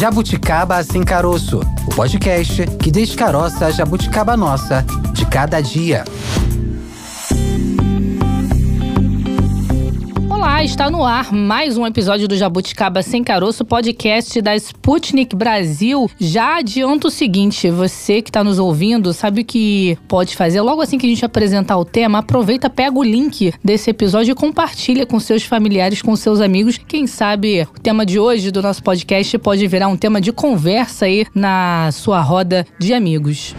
Jabuticaba Sem Caroço, o podcast que descaroça a jabuticaba nossa de cada dia. Olá, está no ar mais um episódio do Jabuticaba Sem Caroço, podcast da Sputnik Brasil. Já adianto o seguinte, você que está nos ouvindo, sabe o que pode fazer? Logo assim que a gente apresentar o tema, aproveita, pega o link desse episódio e compartilha com seus familiares, com seus amigos. Quem sabe o tema de hoje do nosso podcast pode virar um tema de conversa aí na sua roda de amigos.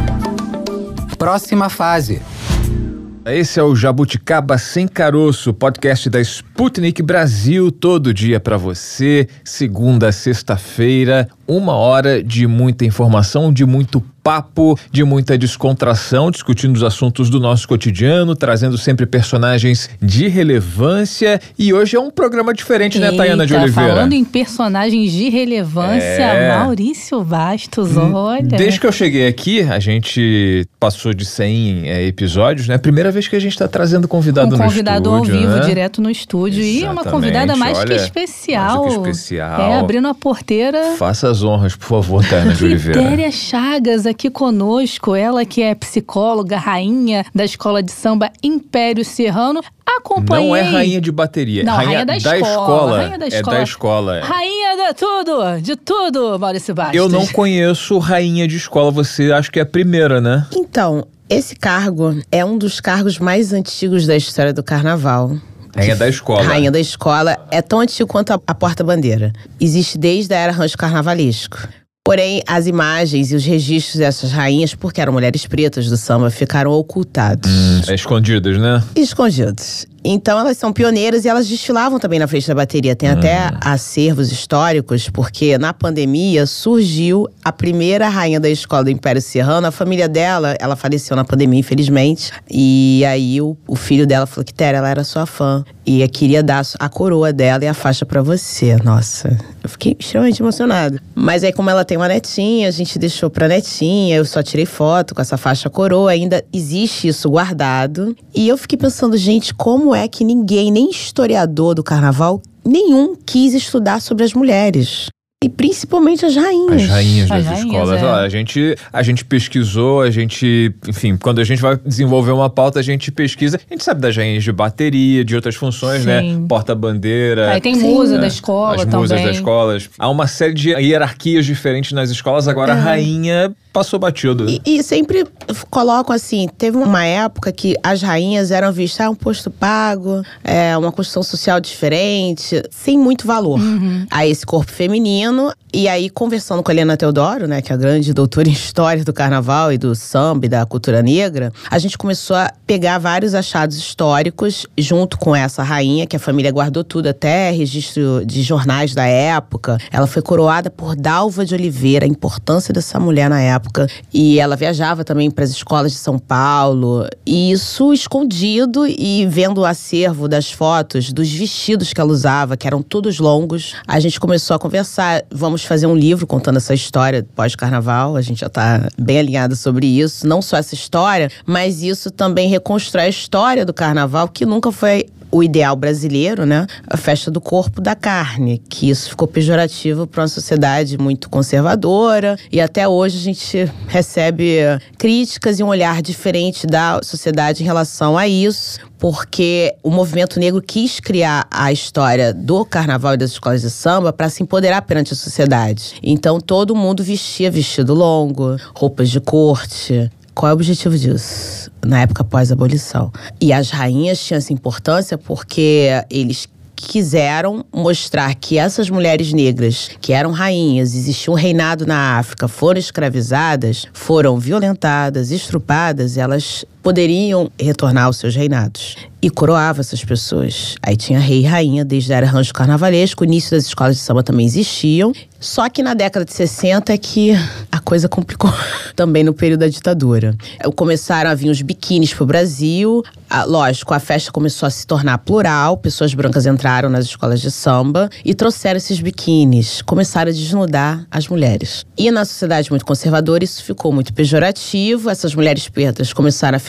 Próxima fase. Esse é o Jabuticaba Sem Caroço, podcast da Sputnik Brasil, todo dia para você, segunda a sexta-feira, 1 hora de muita informação, de muito papo, de muita descontração, discutindo os assuntos do nosso cotidiano, trazendo sempre personagens de relevância. E hoje é um programa diferente, né, Tayana de Oliveira? Falando em personagens de relevância, Maurício Bastos, olha. Desde que eu cheguei aqui, a gente passou de 100 episódios, né? Primeira vez que a gente está trazendo convidado no estúdio. Um convidado ao vivo, né? Direto no estúdio. Exatamente. E uma convidada mais que especial. Mais que especial. Abrindo a porteira. Faça as honras, por favor, Tayana de Oliveira. Quitéria Chagas aqui conosco, ela que é psicóloga, rainha da escola de samba Império Serrano. Acompanhei... Não é rainha de bateria, não, rainha da escola. Rainha da escola. É da escola. Rainha de tudo, Maurício Bastos. Eu não conheço rainha de escola, você acha que é a primeira, né? Então, esse cargo é um dos cargos mais antigos da história do carnaval. Rainha da escola. Rainha da escola é tão antigo quanto a porta-bandeira. Existe desde a era rancho carnavalesco. Porém, as imagens e os registros dessas rainhas, porque eram mulheres pretas do samba, ficaram ocultados. Escondidas, né? Escondidos. Então, elas são pioneiras e elas desfilavam também na frente da bateria. Tem até acervos históricos, porque na pandemia surgiu a primeira rainha da escola do Império Serrano. A família dela, ela faleceu na pandemia, infelizmente. E aí, o filho dela falou que, Tere, ela era sua fã. E queria dar a coroa dela e a faixa pra você. Nossa, eu fiquei extremamente emocionada. Mas aí, como ela tem uma netinha, a gente deixou pra netinha. Eu só tirei foto com essa faixa coroa. Ainda existe isso guardado. E eu fiquei pensando, gente, como é que ninguém, nem historiador do carnaval, nenhum quis estudar sobre as mulheres? E principalmente as rainhas. As rainhas das escolas. Ó, a gente pesquisou, enfim, quando a gente vai desenvolver uma pauta, a gente pesquisa. A gente sabe das rainhas de bateria, de outras funções, né? Porta-bandeira. Aí tem musa da escola também. As musas das escolas. Há uma série de hierarquias diferentes nas escolas. Agora a rainha passou batido. E sempre colocam assim, teve uma época que as rainhas eram vistas, um posto pago, uma construção social diferente, sem muito valor a esse corpo feminino. E aí, conversando com a Helena Teodoro, né, que é a grande doutora em história do carnaval e do samba e da cultura negra, a gente começou a pegar vários achados históricos junto com essa rainha, que a família guardou tudo, até registro de jornais da época. Ela foi coroada por Dalva de Oliveira, a importância dessa mulher na época. E ela viajava também para as escolas de São Paulo. E isso escondido, e vendo o acervo das fotos, dos vestidos que ela usava, que eram todos longos, a gente começou a conversar. Vamos fazer um livro contando essa história pós-carnaval. A gente já tá bem alinhado sobre isso. Não só essa história, mas isso também reconstrói a história do carnaval, que nunca foi o ideal brasileiro, né? A festa do corpo da carne, que isso ficou pejorativo para uma sociedade muito conservadora, e até hoje a gente recebe críticas e um olhar diferente da sociedade em relação a isso, porque o movimento negro quis criar a história do carnaval e das escolas de samba para se empoderar perante a sociedade. Então todo mundo vestia vestido longo, roupas de corte. Qual é o objetivo disso? Na época pós-abolição. E as rainhas tinham essa importância porque eles quiseram mostrar que essas mulheres negras, que eram rainhas, existia um reinado na África, foram escravizadas, foram violentadas, estrupadas, elas poderiam retornar aos seus reinados. E coroava essas pessoas. Aí tinha rei e rainha desde a era rancho carnavalesco. O início das escolas de samba também existiam. Só que na década de 60 é que a coisa complicou. Também no período da ditadura. Começaram a vir os biquínis pro Brasil. Lógico, a festa começou a se tornar plural. Pessoas brancas entraram nas escolas de samba e trouxeram esses biquínis. Começaram a desnudar as mulheres. E na sociedade muito conservadora isso ficou muito pejorativo. Essas mulheres pretas começaram a ficar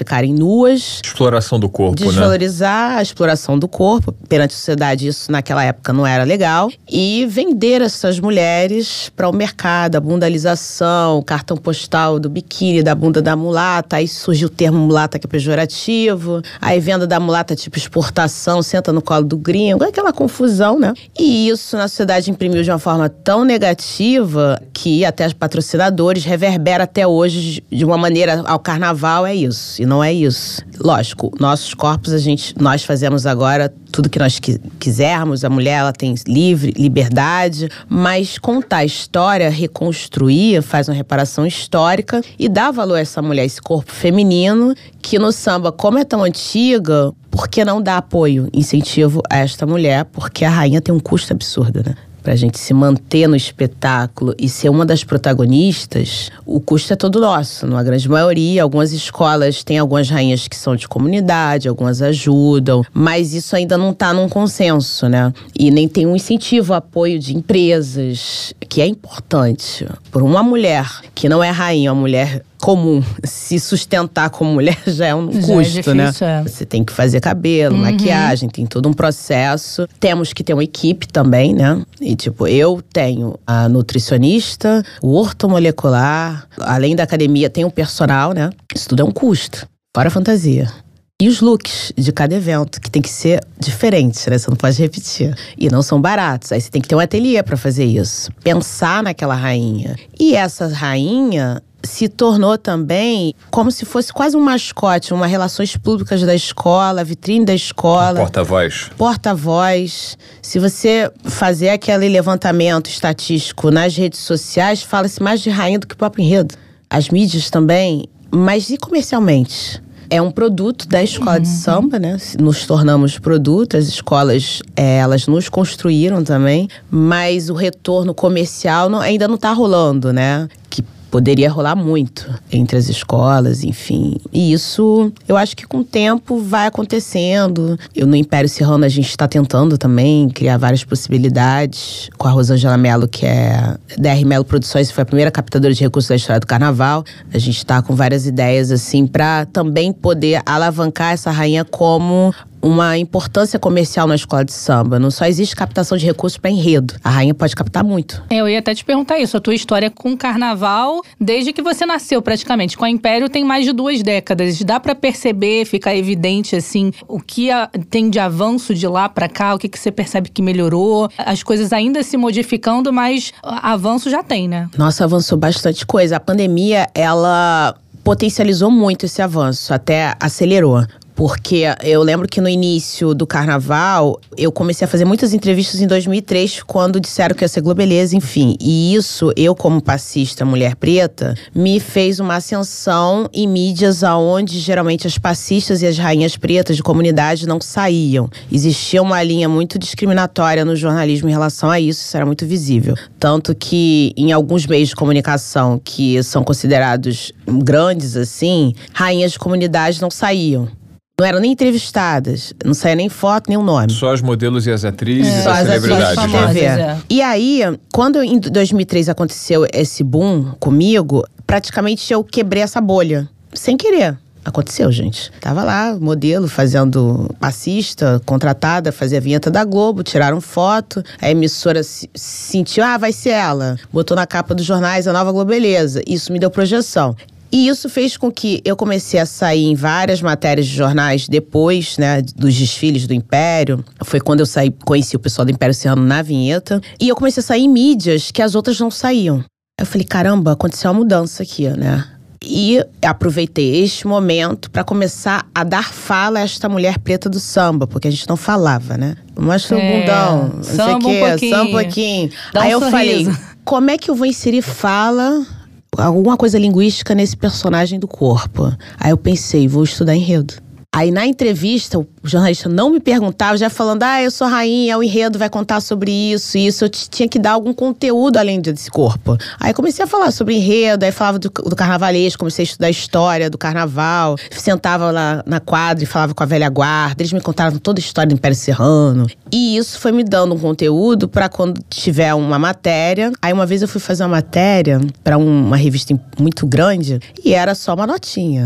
ficarem nuas. Exploração do corpo, Desvalorizar a exploração do corpo. Perante a sociedade, isso naquela época não era legal. E vender essas mulheres para o mercado, a bundalização, o cartão postal do biquíni, da bunda da mulata. Aí surgiu o termo mulata, que é pejorativo. Aí venda da mulata tipo exportação, senta no colo do gringo. Aquela confusão, né? E isso na sociedade imprimiu de uma forma tão negativa que até os patrocinadores reverbera até hoje de uma maneira ao carnaval, é isso. E não é isso. Lógico, nossos corpos, nós fazemos agora tudo que nós quisermos. A mulher, ela tem liberdade. Mas contar a história, reconstruir, faz uma reparação histórica e dá valor a essa mulher, esse corpo feminino, que no samba, como é tão antiga, por que não dar apoio, incentivo a esta mulher? Porque a rainha tem um custo absurdo, né? Pra gente se manter no espetáculo e ser uma das protagonistas, o custo é todo nosso, numa grande maioria. Algumas escolas têm algumas rainhas que são de comunidade, algumas ajudam, mas isso ainda não tá num consenso, né? E nem tem um incentivo, apoio de empresas, que é importante. Por uma mulher que não é rainha, uma mulher comum, se sustentar como mulher já é um custo, né? Você tem que fazer cabelo, maquiagem, tem todo um processo. Temos que ter uma equipe também, né? E tipo, eu tenho a nutricionista, o ortomolecular, além da academia tem um personal, né? Isso tudo é um custo, fora a fantasia. E os looks de cada evento, que tem que ser diferentes, né? Você não pode repetir. E não são baratos. Aí você tem que ter um ateliê pra fazer isso. Pensar naquela rainha. E essa rainha se tornou também como se fosse quase um mascote, uma relações públicas da escola, vitrine da escola. Porta-voz. Porta-voz. Se você fazer aquele levantamento estatístico nas redes sociais, fala-se mais de rainha do que o próprio enredo. As mídias também, mas e comercialmente? É um produto da escola de samba, né? Nos tornamos produto, as escolas, elas nos construíram também, mas o retorno comercial ainda não tá rolando, né? Que poderia rolar muito entre as escolas, enfim. E isso, eu acho que com o tempo vai acontecendo. No Império Serrano a gente está tentando também criar várias possibilidades. Com a Rosângela Mello, que é da R. Mello Produções, foi a primeira captadora de recursos da história do carnaval. A gente está com várias ideias, assim, para também poder alavancar essa rainha como uma importância comercial na escola de samba. Não só existe captação de recursos para enredo. A rainha pode captar muito. Eu ia até te perguntar isso. A tua história com carnaval, desde que você nasceu praticamente. Com a Império tem mais de 2 décadas. Dá para perceber, fica evidente, assim, o que tem de avanço de lá para cá, o que você percebe que melhorou. As coisas ainda se modificando, mas avanço já tem, né? Nossa, avançou bastante coisa. A pandemia, ela potencializou muito esse avanço, até acelerou. Porque eu lembro que no início do carnaval, eu comecei a fazer muitas entrevistas em 2003, quando disseram que ia ser Globeleza, enfim. E isso, eu como passista, mulher preta, me fez uma ascensão em mídias onde geralmente as passistas e as rainhas pretas de comunidade não saíam. Existia uma linha muito discriminatória no jornalismo em relação a isso era muito visível. Tanto que em alguns meios de comunicação que são considerados grandes, assim, rainhas de comunidade não saíam. Não eram nem entrevistadas, não saía nem foto, nem o nome. Só as modelos e as atrizes, só as celebridades. As TV. E aí, quando em 2003 aconteceu esse boom comigo, praticamente eu quebrei essa bolha. Sem querer. Aconteceu, gente. Tava lá, modelo, fazendo passista, contratada, fazia a vinheta da Globo, tiraram foto. A emissora sentiu, vai ser ela. Botou na capa dos jornais a nova Globeleza. Isso me deu projeção. E isso fez com que eu comecei a sair em várias matérias de jornais depois, né, dos desfiles do Império. Foi quando eu conheci o pessoal do Império Serrano na vinheta. E eu comecei a sair em mídias que as outras não saíam. Eu falei, caramba, aconteceu uma mudança aqui, né? E aproveitei este momento para começar a dar fala a esta mulher preta do samba, porque a gente não falava, né? Mostra o bundão, não sei o quê, samba um pouquinho. Aí eu falei, como é que eu vou inserir fala, alguma coisa linguística nesse personagem do corpo? Aí eu pensei, vou estudar enredo. Aí na entrevista, o jornalista não me perguntava, já falando, eu sou rainha, o enredo vai contar sobre isso, eu tinha que dar algum conteúdo além desse corpo. Aí comecei a falar sobre enredo, aí falava do carnavalesco, comecei a estudar a história do carnaval, sentava lá na quadra e falava com a velha guarda, eles me contaram toda a história do Império Serrano. E isso foi me dando um conteúdo para quando tiver uma matéria. Aí uma vez eu fui fazer uma matéria para uma revista muito grande e era só uma notinha.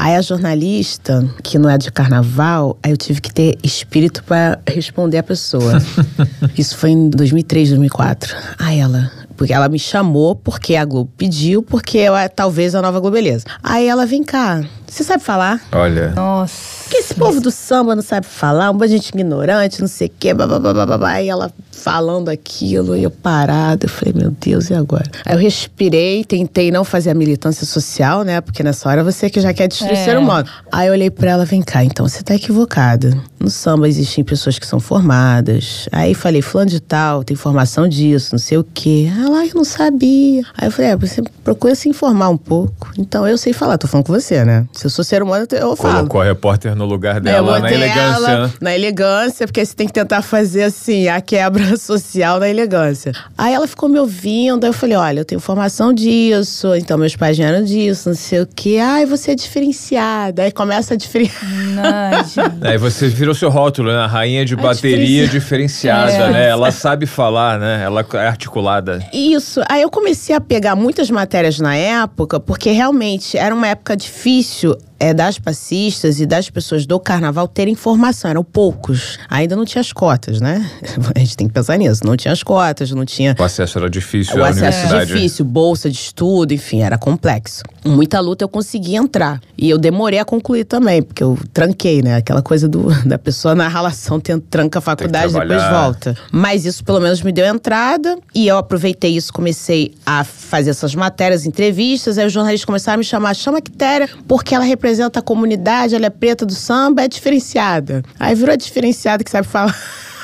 Aí a jornalista, que não é de carnaval, aí eu tive que ter espírito pra responder a pessoa. Isso foi em 2003, 2004. Aí porque ela me chamou, porque a Globo pediu, porque eu talvez a nova Globeleza. Aí ela, vem cá, você sabe falar? Olha. Nossa. Porque esse povo do samba não sabe falar, um monte de gente ignorante, não sei o quê, babá. Aí ela falando aquilo, e eu parada, eu falei, meu Deus, e agora? Aí eu respirei, tentei não fazer a militância social, né? Porque nessa hora você que já quer destruir o ser humano. Aí eu olhei pra ela, vem cá, então você tá equivocada. No samba existem pessoas que são formadas. Aí falei, fulano de tal, tem formação disso, não sei o quê. Ela, eu não sabia. Aí eu falei, você procura se informar um pouco. Então eu sei falar, tô falando com você, né? Se eu sou ser humano, eu falo. Colocou a repórter no lugar dela, na elegância. Ela, na elegância, porque você tem que tentar fazer assim, a quebra social na elegância. Aí ela ficou me ouvindo, aí eu falei, olha, eu tenho formação disso, então meus pais vieram disso, não sei o quê. Ai, você é diferenciada. Aí começa a diferenciar. Aí você virou seu rótulo, né? A rainha de bateria diferenciada, né? Ela sabe falar, né? Ela é articulada. Isso. Aí eu comecei a pegar muitas matérias na época, porque realmente era uma época difícil das passistas e das pessoas do carnaval terem informação, eram poucos. Ainda não tinha as cotas, né? A gente tem que pensar nisso. Não tinha as cotas, não tinha... O acesso era difícil à universidade. O acesso era difícil, bolsa de estudo, enfim, era complexo. Muita luta eu consegui entrar. E eu demorei a concluir também, porque eu tranquei, né? Aquela coisa da pessoa na relação, tranca a faculdade e depois volta. Mas isso pelo menos me deu entrada, e eu aproveitei isso, comecei a fazer essas matérias, entrevistas, aí os jornalistas começaram a me chamar, chama a Quitéria, porque ela representa a comunidade, ela é preta do samba, é diferenciada. Aí virou a diferenciada que sabe falar.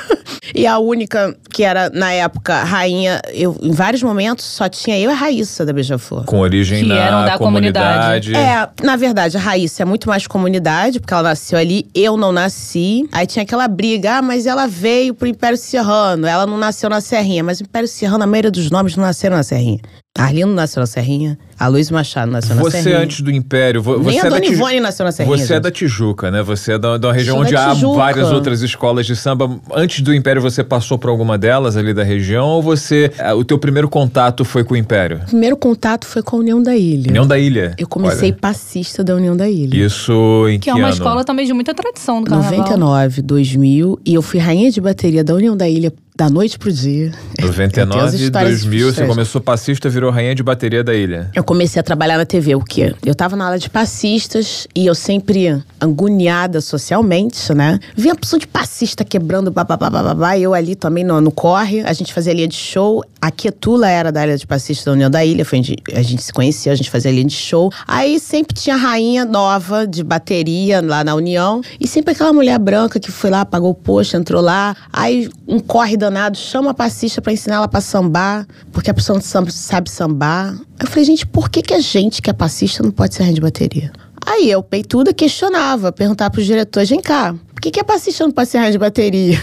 E a única que era, na época, rainha, em vários momentos, só tinha eu e a Raíssa da Beija-Flor. Com origem na comunidade. Na verdade, a Raíssa é muito mais comunidade, porque ela nasceu ali, eu não nasci. Aí tinha aquela briga, mas ela veio pro Império Serrano, ela não nasceu na Serrinha. Mas o Império Serrano, a maioria dos nomes não nasceram na Serrinha. Arlindo nasceu na Serrinha, a Luiz Machado nasceu na Serrinha. Você antes do Império... Nem a Dona Ivone nasceu na Serrinha. Você é da Tijuca, né? Você é da região onde há várias outras escolas de samba. Antes do Império, você passou por alguma delas ali da região? Ou o teu primeiro contato foi com o Império? O primeiro contato foi com a União da Ilha. União da Ilha? Eu comecei passista da União da Ilha. Isso em que ano? Que é uma ano? escola também de muita tradição do carnaval. 99, 2000. E eu fui rainha de bateria da União da Ilha da noite pro dia. 99 e 2000, você começou passista, virou rainha de bateria da ilha. Eu comecei a trabalhar na TV, o quê? Eu tava na aula de passistas e eu sempre agoniada socialmente, né? Via a pessoa de passista quebrando, babá, eu ali também no corre, a gente fazia linha de show. A Quetula era da área de passista da União da Ilha, foi onde a gente se conhecia, a gente fazia linha de show. Aí sempre tinha rainha nova de bateria lá na União, e sempre aquela mulher branca que foi lá, pagou o posto, entrou lá, aí um corre danado, chama a passista pra ensinar ela pra sambar, porque a pessoa não sabe sambar. Eu falei, gente, por que a gente que é passista não pode ser rainha de bateria? Aí eu, peituda, questionava, perguntava pros diretores, vem cá, por que a passista não pode ser rainha de bateria?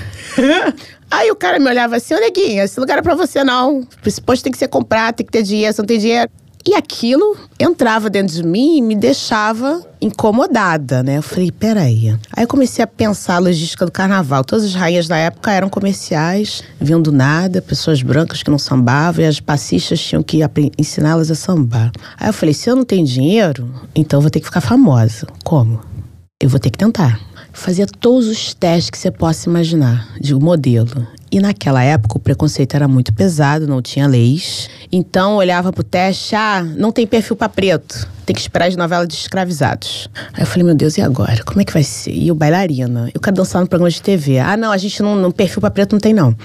Aí o cara me olhava assim, ô neguinha, esse lugar é pra você não. Esse posto tem que ser comprado, tem que ter dinheiro, você não tem dinheiro. E aquilo entrava dentro de mim e me deixava incomodada, né? Eu falei, peraí. Aí eu comecei a pensar a logística do carnaval. Todas as rainhas da época eram comerciais, vinham do nada, pessoas brancas que não sambavam, e as passistas tinham que ensiná-las a sambar. Aí eu falei, se eu não tenho dinheiro, então eu vou ter que ficar famosa. Como? Eu vou ter que tentar. Fazia todos os testes que você possa imaginar, de modelo. E naquela época o preconceito era muito pesado, não tinha leis. Então olhava pro teste, não tem perfil pra preto. Tem que esperar as novelas de escravizados. Aí eu falei, meu Deus, e agora? Como é que vai ser? E eu bailarina, eu quero dançar no programa de TV. Não, a gente não perfil pra preto não tem não.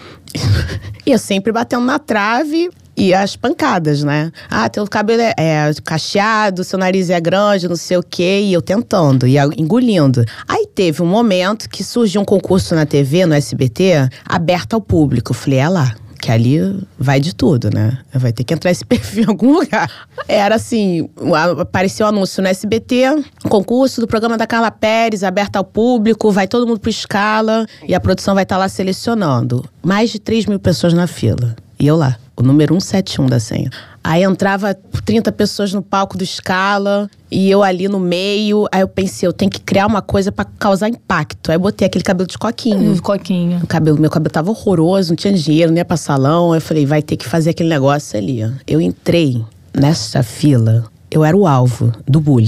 E eu sempre batendo na trave. E as pancadas, né? Teu cabelo é cacheado, seu nariz é grande, não sei o quê. E eu tentando, e engolindo. Aí teve um momento que surgiu um concurso na TV, no SBT, aberto ao público. Eu falei, lá. Que ali vai de tudo, né? Vai ter que entrar esse perfil em algum lugar. Era assim, apareceu o anúncio no SBT, concurso do programa da Carla Pérez, aberto ao público, vai todo mundo pro Scala e a produção vai estar lá selecionando. Mais de 3 mil pessoas na fila. E eu lá, o número 171 da senha. Aí entrava 30 pessoas no palco do Scala e eu ali no meio. Aí eu pensei, eu tenho que criar uma coisa pra causar impacto. Aí eu botei aquele cabelo de coquinho. Coquinho. Meu cabelo tava horroroso, não tinha dinheiro, não ia pra salão. Aí eu falei, vai ter que fazer aquele negócio ali. Eu entrei nessa fila, eu era o alvo do bullying.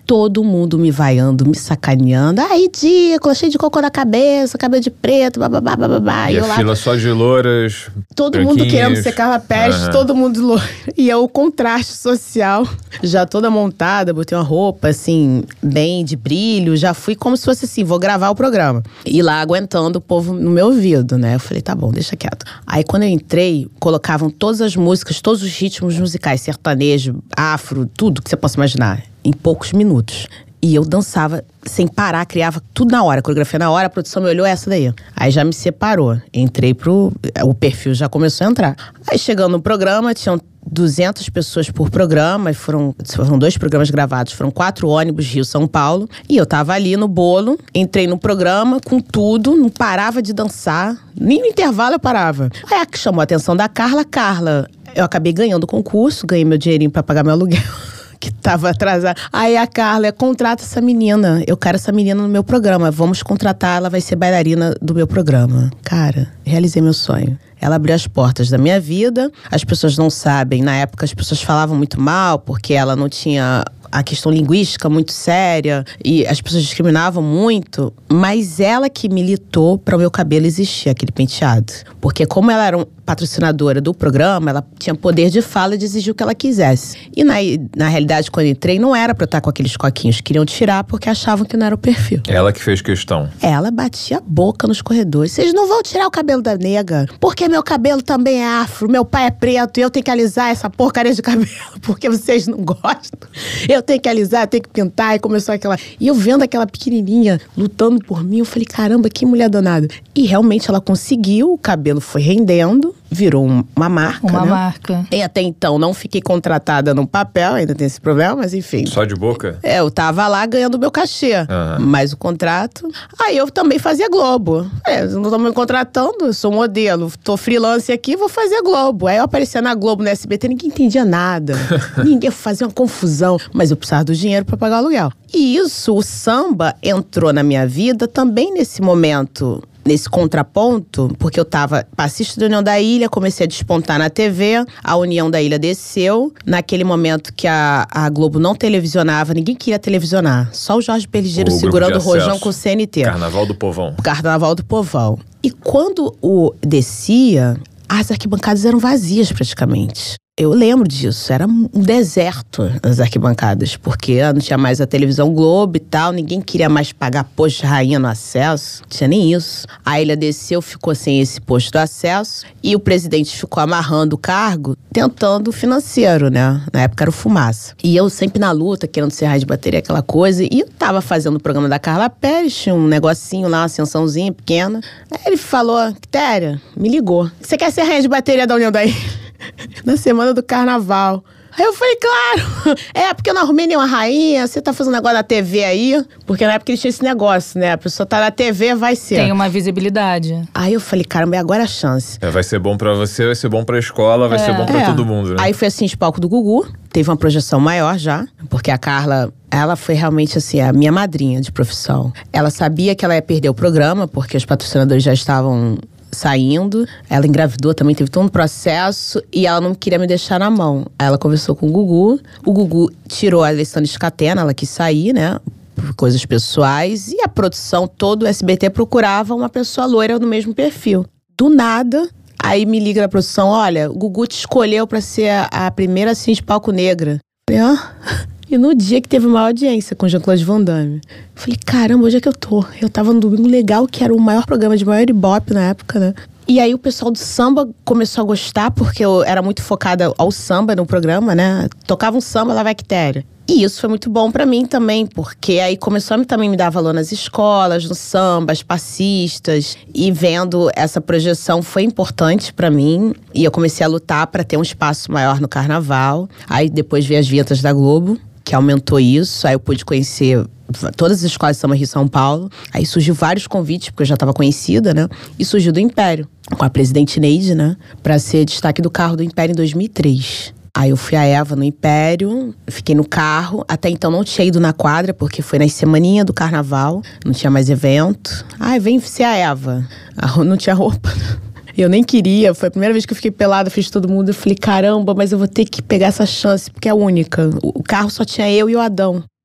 todo mundo me vaiando, me sacaneando. Ah, ridícula, cheio de cocô na cabeça, cabelo de preto, babá. E a fila só de louras, todo mundo querendo ser Carla Pérez, todo mundo loiro. E o contraste social, já toda montada, botei uma roupa, assim, bem de brilho. Já fui como se fosse assim, vou gravar o programa. E lá aguentando o povo no meu ouvido, né? Eu falei, tá bom, deixa quieto. Aí quando eu entrei, colocavam todas as músicas, todos os ritmos musicais, sertanejo, afro, tudo que você possa imaginar, em poucos minutos. E eu dançava sem parar, criava tudo na hora, coreografia na hora, a produção me olhou, essa daí. Aí já me separou, entrei o perfil já começou a entrar. Aí chegando no programa, tinham 200 pessoas por programa, foram 2 programas gravados, foram 4 ônibus Rio-São Paulo. E eu tava ali no bolo, entrei no programa com tudo, não parava de dançar, nem no intervalo eu parava. Aí a que chamou a atenção da Carla, eu acabei ganhando o concurso, ganhei meu dinheirinho pra pagar meu aluguel. Que tava atrasada. Aí a Carla, contrata essa menina. Eu quero essa menina no meu programa. Vamos contratar, ela vai ser bailarina do meu programa. Cara, realizei meu sonho. Ela abriu as portas da minha vida. As pessoas não sabem. Na época, as pessoas falavam muito mal, porque ela não tinha a questão linguística muito séria. E as pessoas discriminavam muito. Mas ela que militou para o meu cabelo existir, aquele penteado. Porque como ela era patrocinadora do programa, ela tinha poder de fala e de exigir o que ela quisesse. E na realidade, quando eu entrei, não era pra eu estar com aqueles coquinhos. Queriam tirar porque achavam que não era o perfil. Ela que fez questão. Ela batia a boca nos corredores. Vocês não vão tirar o cabelo da nega, porque meu cabelo também é afro, meu pai é preto e eu tenho que alisar essa porcaria de cabelo, porque vocês não gostam. Eu tenho que alisar, eu tenho que pintar. E começou aquela... E eu vendo aquela pequenininha lutando por mim, eu falei, caramba, que mulher danada. E realmente ela conseguiu, o cabelo foi rendendo, virou uma marca, Uma né? marca. E até então não fiquei contratada no papel, ainda tem esse problema, mas enfim. Só de boca? Eu tava lá ganhando meu cachê, mas o contrato... Aí eu também fazia Globo. Não estão me contratando, eu sou modelo, tô freelance aqui, vou fazer Globo. Aí eu aparecia na Globo, no SBT, ninguém entendia nada. Ninguém fazia uma confusão, mas eu precisava do dinheiro pra pagar o aluguel. E isso, o samba entrou na minha vida também nesse momento... Nesse contraponto, porque eu tava passista da União da Ilha, comecei a despontar na TV, a União da Ilha desceu. Naquele momento que a Globo não televisionava, ninguém queria televisionar. Só o Jorge Peligeiro segurando o rojão com o CNT. Carnaval do Povão. Carnaval do Povão. E quando o descia, as arquibancadas eram vazias praticamente. Eu lembro disso, era um deserto as arquibancadas, porque não tinha mais a televisão Globo e tal, ninguém queria mais pagar posto de rainha no acesso, não tinha nem isso. A ilha desceu, ficou sem esse posto de acesso, e o presidente ficou amarrando o cargo, tentando o financeiro, né? Na época era o Fumaça. E eu sempre na luta, querendo ser raio de bateria, aquela coisa, e eu tava fazendo o programa da Carla Pérez, tinha um negocinho lá, uma ascensãozinha pequena. Aí ele falou, Quitéria, me ligou. Você quer ser rainha de bateria da União da Ilha? Na semana do carnaval. Aí eu falei, claro! Porque eu não arrumei nenhuma rainha, você tá fazendo negócio na TV aí? Porque na época eles tinham esse negócio, né? A pessoa tá na TV, vai ser. Tem uma visibilidade. Aí eu falei, caramba, e agora a chance. Vai ser bom pra você, vai ser bom pra escola, vai ser bom pra todo mundo, né? Aí foi assim, de palco do Gugu. Teve uma projeção maior já, porque a Carla... Ela foi realmente, assim, a minha madrinha de profissão. Ela sabia que ela ia perder o programa, porque os patrocinadores já estavam... saindo, ela engravidou também, teve todo um processo e ela não queria me deixar na mão. Aí ela conversou com o Gugu tirou a Alessandra Scatena, ela quis sair, né, por coisas pessoais, e a produção, todo o SBT procurava uma pessoa loira no mesmo perfil. Do nada, aí me liga na produção, olha, o Gugu te escolheu pra ser a primeira assim de palco negra. Eu falei, E no dia que teve uma audiência com Jean-Claude Van Damme, eu falei, caramba, onde é que eu tô? Eu tava no Domingo Legal, que era o maior programa de maior ibope na época, né? E aí o pessoal do samba começou a gostar, porque eu era muito focada ao samba no programa, né? Tocava um samba, lá vai Quitéria. E isso foi muito bom pra mim também, porque aí começou a também me dar valor nas escolas, no samba, as passistas. E vendo essa projeção foi importante pra mim. E eu comecei a lutar pra ter um espaço maior no carnaval. Aí depois veio as vinhetas da Globo, que aumentou isso. Aí eu pude conhecer todas as escolas de samba Rio e São Paulo. Aí surgiu vários convites, porque eu já estava conhecida, né? E surgiu do Império, com a presidente Neide, né? Pra ser destaque do carro do Império em 2003. Aí eu fui a Eva no Império, fiquei no carro. Até então não tinha ido na quadra, porque foi nas semaninhas do carnaval. Não tinha mais evento. Vem ser a Eva. Não tinha roupa. Eu nem queria, foi a primeira vez que eu fiquei pelada, fiz todo mundo. Eu falei, caramba, mas eu vou ter que pegar essa chance, porque é única. O carro só tinha eu e o Adão.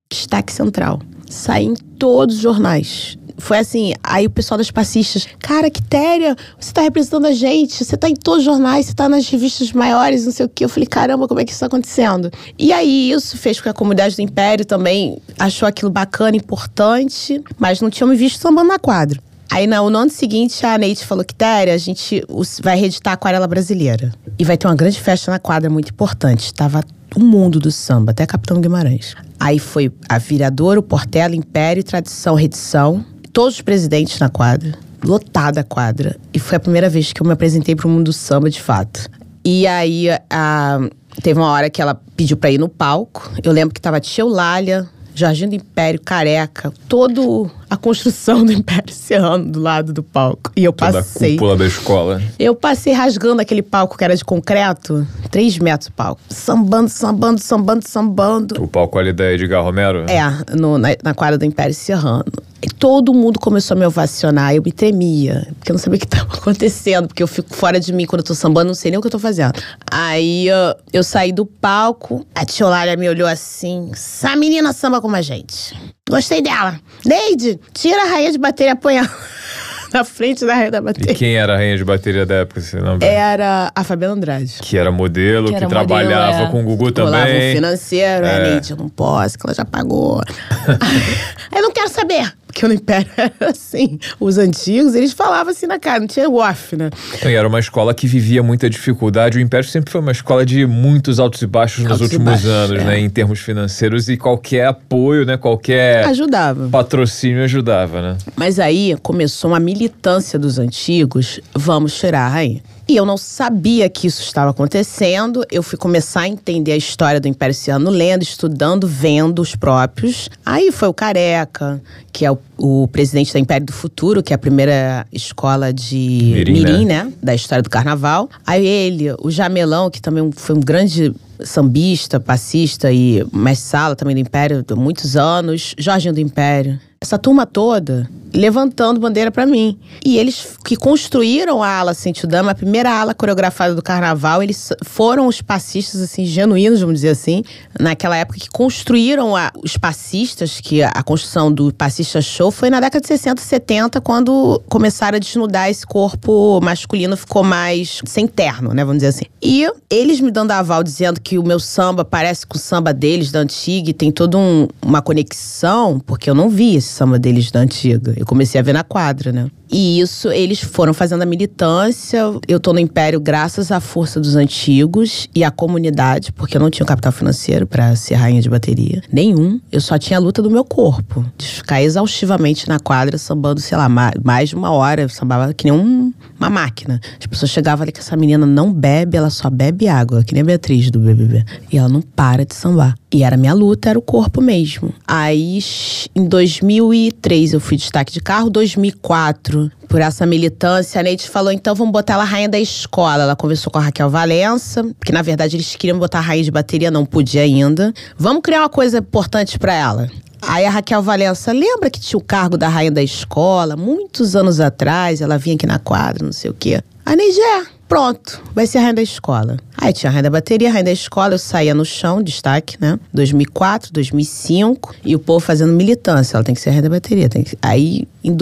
Destaque Central. Saí em todos os jornais. Foi assim, aí o pessoal das passistas, cara, Quitéria, você tá representando a gente, você tá em todos os jornais, você tá nas revistas maiores, não sei o quê. Eu falei, caramba, como é que isso tá acontecendo? E aí isso fez com que a comunidade do Império também achou aquilo bacana, importante, mas não tinham me visto sambando na quadra. Aí no ano seguinte, a Neide falou, Quitéria, a gente vai reeditar a Aquarela Brasileira. E vai ter uma grande festa na quadra, muito importante. Tava o mundo do samba, até Capitão Guimarães. Aí foi a Viradouro, o Portela, Império, Tradição, Reedição. Todos os presidentes na quadra, lotada a quadra. E foi a primeira vez que eu me apresentei pro mundo do samba, de fato. E aí, teve uma hora que ela pediu pra ir no palco. Eu lembro que tava Tia Eulália, Jardim do Império, Careca, toda a construção do Império Serrano do lado do palco. E eu passei... Toda a cúpula da escola. Eu passei rasgando aquele palco que era de concreto, 3 metros o palco. Sambando. O palco ali da Edgar Romero? Na quadra do Império Serrano. E todo mundo começou a me ovacionar, eu me tremia, porque eu não sabia o que estava acontecendo, porque eu fico fora de mim quando eu tô sambando, não sei nem o que eu tô fazendo. Aí eu saí do palco, a tia Eulália me olhou assim, essa menina samba como a gente. Gostei dela. Neide, tira a rainha de bateria apanhando na frente da rainha da bateria. E quem era a rainha de bateria da época, você lembra? Era a Fabiana Andrade. Que era modelo, que trabalhava com o Gugu também. Rolava um financeiro, Neide, eu não posso, que ela já pagou. Eu não quero saber. Porque no Império era assim. Os antigos, eles falavam assim na cara, não tinha off, né? E era uma escola que vivia muita dificuldade. O Império sempre foi uma escola de muitos altos e baixos nos últimos anos, né? Em termos financeiros. E qualquer apoio, né? Qualquer patrocínio ajudava, né? Mas aí começou uma militância dos antigos. Vamos tirar a rainha. E eu não sabia que isso estava acontecendo. Eu fui começar a entender a história do Império Serrano lendo, estudando, vendo os próprios. Aí foi o Careca, que é o presidente da Império do Futuro, que é a primeira escola de Mirim, né? Da história do carnaval. Aí ele, o Jamelão, que também foi um grande sambista, passista e mestre-sala também do Império, há muitos anos. Jorginho do Império. Essa turma toda levantando bandeira pra mim. E eles que construíram a ala Sentiodama, a primeira ala coreografada do carnaval, eles foram os passistas, assim, genuínos, vamos dizer assim, naquela época que construíram os passistas, que a construção do passista show foi na década de 60, 70, quando começaram a desnudar esse corpo masculino, ficou mais sem terno, né, vamos dizer assim. E eles me dando aval, dizendo que o meu samba parece com o samba deles, da antiga, e tem toda uma conexão, porque eu não vi esse samba deles da antiga. Eu comecei a ver na quadra, né? E isso, eles foram fazendo a militância. Eu tô no Império graças à força dos antigos e à comunidade, porque eu não tinha um capital financeiro pra ser rainha de bateria. Nenhum. Eu só tinha a luta do meu corpo. De ficar exaustivamente na quadra, sambando, sei lá, mais de 1 hora. Eu sambava que nem uma máquina. As pessoas chegavam ali que essa menina não bebe, ela só bebe água, que nem a Beatriz do BBB. E ela não para de sambar. E era a minha luta, era o corpo mesmo. Aí, em 2003, eu fui destaque de carro. 2004, por essa militância, a Neide falou, então vamos botar ela rainha da escola. Ela conversou com a Raquel Valença, porque na verdade eles queriam botar a rainha de bateria, não podia ainda. Vamos criar uma coisa importante pra ela. Aí a Raquel Valença, lembra que tinha o cargo da rainha da escola? Muitos anos atrás, ela vinha aqui na quadra, não sei o quê. A Neide, pronto, vai ser a rainha da escola. Aí tinha a rainha da bateria, a rainha da escola, eu saía no chão, destaque, né? 2004, 2005, e o povo fazendo militância, ela tem que ser a rainha da bateria. Aí, em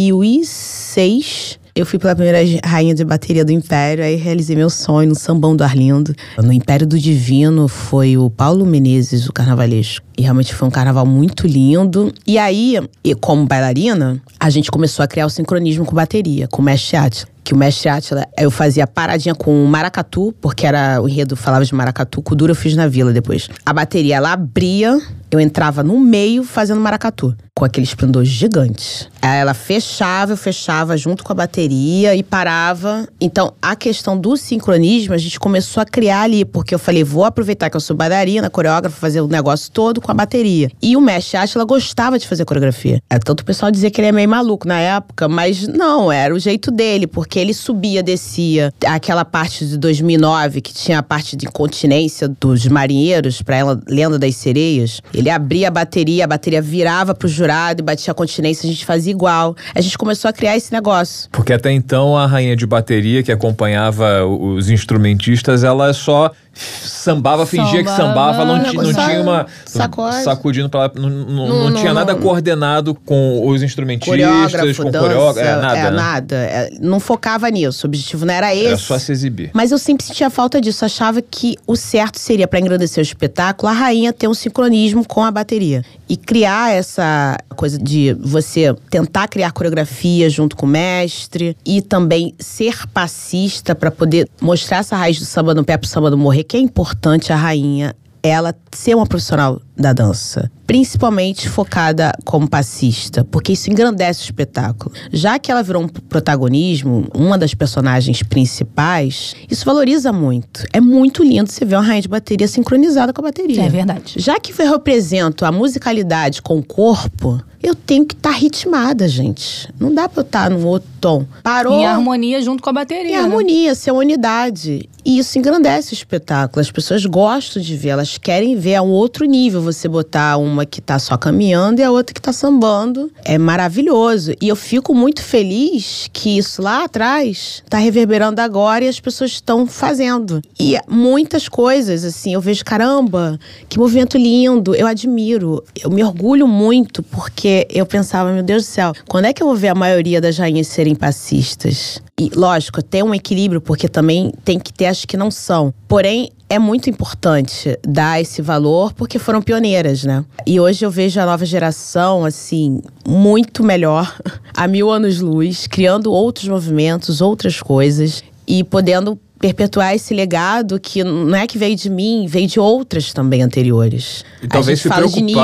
2006... eu fui pela primeira rainha de bateria do Império, aí realizei meu sonho no Sambão do Arlindo. No Império do Divino foi o Paulo Menezes, o carnavalesco. E realmente foi um carnaval muito lindo. E aí, como bailarina, a gente começou a criar o sincronismo com bateria, com o mestre Átila. Que o mestre Átila, eu fazia paradinha com o maracatu, porque o enredo falava de maracatu, com o duro eu fiz na Vila depois. A bateria, ela abria, eu entrava no meio fazendo maracatu, com aquele esplendor gigante. Aí ela fechava, eu fechava junto com a bateria e parava. Então, a questão do sincronismo, a gente começou a criar ali, porque eu falei, vou aproveitar que eu sou bailarina, coreógrafa, fazer o negócio todo com a bateria. E o mestre Átila gostava de fazer coreografia. Tanto o pessoal dizia que ele é meio maluco na época, mas não, era o jeito dele, porque ele subia, descia. Aquela parte de 2009, que tinha a parte de incontinência dos marinheiros, pra ela, Lenda das Sereias. Ele abria a bateria virava pro jurado e batia a continência, a gente fazia igual. A gente começou a criar esse negócio. Porque até então a rainha de bateria, que acompanhava os instrumentistas, ela só fingia que sambava, não tinha uma... Sacudindo pra lá, não tinha nada coordenado com os instrumentistas, com coreógrafo, nada. Nada. Não focava nisso, o objetivo não era esse. Era só se exibir. Mas eu sempre sentia falta disso, achava que o certo seria, pra engrandecer o espetáculo, a rainha ter um sincronismo com a bateria. E criar essa coisa de você tentar criar coreografia junto com o mestre e também ser passista para poder mostrar essa raiz do samba no pé pro samba não morrer, que é importante a rainha ela ser uma profissional da dança, principalmente focada como passista, porque isso engrandece o espetáculo. Já que ela virou um protagonismo, uma das personagens principais, isso valoriza muito. É muito lindo você ver uma rainha de bateria sincronizada com a bateria. É verdade. Já que eu represento a musicalidade com o corpo, eu tenho que estar ritmada, gente. Não dá pra eu estar num outro tom. Parou. Em harmonia junto com a bateria. Em harmonia, ser uma unidade. E isso engrandece o espetáculo. As pessoas gostam de ver, elas querem ver a um outro nível. Você botar uma que tá só caminhando e a outra que tá sambando. É maravilhoso. E eu fico muito feliz que isso lá atrás tá reverberando agora e as pessoas estão fazendo. E muitas coisas, assim, eu vejo, caramba, que movimento lindo. Eu admiro. Eu me orgulho muito porque eu pensava, meu Deus do céu, quando é que eu vou ver a maioria das rainhas serem passistas? E, lógico, tem um equilíbrio, porque também tem que ter as que não são. Porém, é muito importante dar esse valor, porque foram pioneiras, né? E hoje eu vejo a nova geração, assim, muito melhor, a 1000 anos-luz, criando outros movimentos, outras coisas, e podendo perpetuar esse legado que não é que veio de mim, veio de outras também anteriores. E talvez se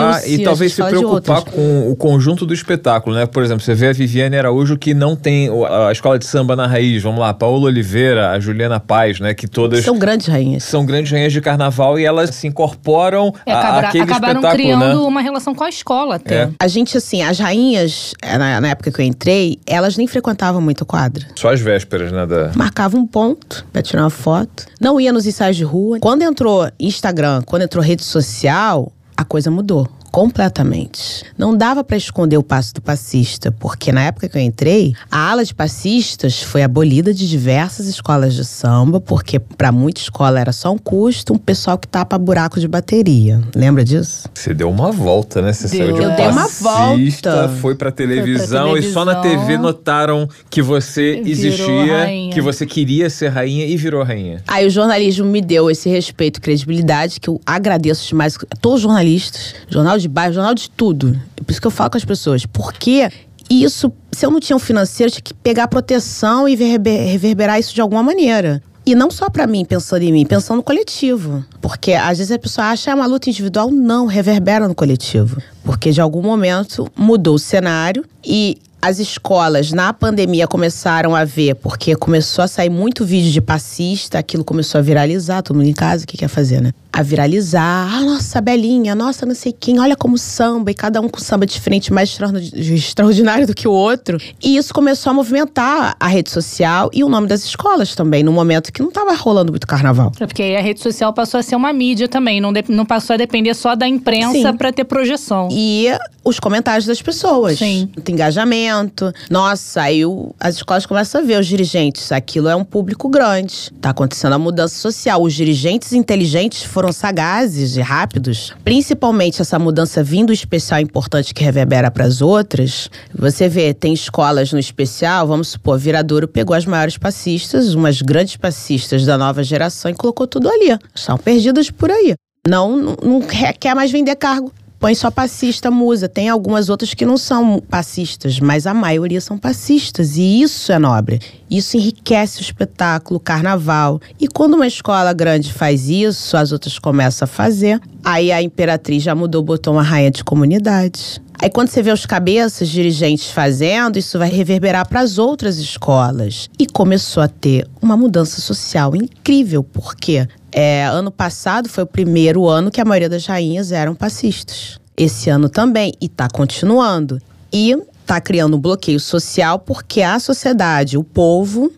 preocupar com o conjunto do espetáculo, né? Por exemplo, você vê a Viviane Araújo, que não tem a escola de samba na raiz, vamos lá, Paola Oliveira, a Juliana Paz, né? Que todas são grandes rainhas. São grandes rainhas de carnaval e elas se incorporam àquele acabaram espetáculo, criando, né? uma relação com a escola até. A gente, assim, as rainhas, na época que eu entrei, elas nem frequentavam muito a quadra. Só as vésperas, né? Marcavam um ponto pra tirar uma foto. Não ia nos ensaios de rua. Quando entrou Instagram, quando entrou rede social, a coisa mudou completamente. Não dava pra esconder o passo do passista, porque na época que eu entrei, a ala de passistas foi abolida de diversas escolas de samba, porque pra muita escola era só um custo, um pessoal que tapa buraco de bateria. Lembra disso? Você deu uma volta, né? Você saiu de eu dei uma volta. Foi pra televisão e só na TV notaram que você existia, que você queria ser rainha e virou rainha. Aí o jornalismo me deu esse respeito e credibilidade que eu agradeço demais a todos os jornalistas, jornal de bairro, jornal de tudo. É por isso que eu falo com as pessoas. Porque isso, se eu não tinha um financeiro, eu tinha que pegar a proteção e reverberar isso de alguma maneira. E não só pra mim, pensando em mim, pensando no coletivo. Porque às vezes a pessoa acha uma luta individual. Não, reverbera no coletivo. Porque de algum momento mudou o cenário e as escolas, na pandemia, começaram a ver, porque começou a sair muito vídeo de passista, aquilo começou a viralizar, todo mundo em casa, o que quer fazer, né? A viralizar, nossa, Belinha, nossa, não sei quem, olha como samba, e cada um com samba diferente, mais extraordinário do que o outro. E isso começou a movimentar a rede social e o nome das escolas também, num momento que não estava rolando muito carnaval. É porque aí a rede social passou a ser uma mídia também, não passou a depender só da imprensa para ter projeção. E os comentários das pessoas. Sim. Muito engajamento. Nossa, aí as escolas começam a ver os dirigentes. Aquilo é um público grande. Tá acontecendo a mudança social. Os dirigentes inteligentes foram sagazes e rápidos. Principalmente essa mudança vindo especial importante que reverbera para as outras. Você vê, tem escolas no especial, vamos supor, Viradouro pegou as maiores passistas, umas grandes passistas da nova geração e colocou tudo ali. Estão perdidas por aí. Não quer mais vender cargo. Põe só passista, musa. Tem algumas outras que não são passistas, mas a maioria são passistas. E isso é nobre. Isso enriquece o espetáculo, o carnaval. E quando uma escola grande faz isso, as outras começam a fazer. Aí a Imperatriz já mudou, botou uma rainha de comunidade. Aí quando você vê os cabeças dirigentes fazendo, isso vai reverberar para as outras escolas. E começou a ter uma mudança social incrível. Por quê? Ano passado foi o primeiro ano que a maioria das rainhas eram passistas. Esse ano também, e tá continuando. E tá criando um bloqueio social porque a sociedade, o povo,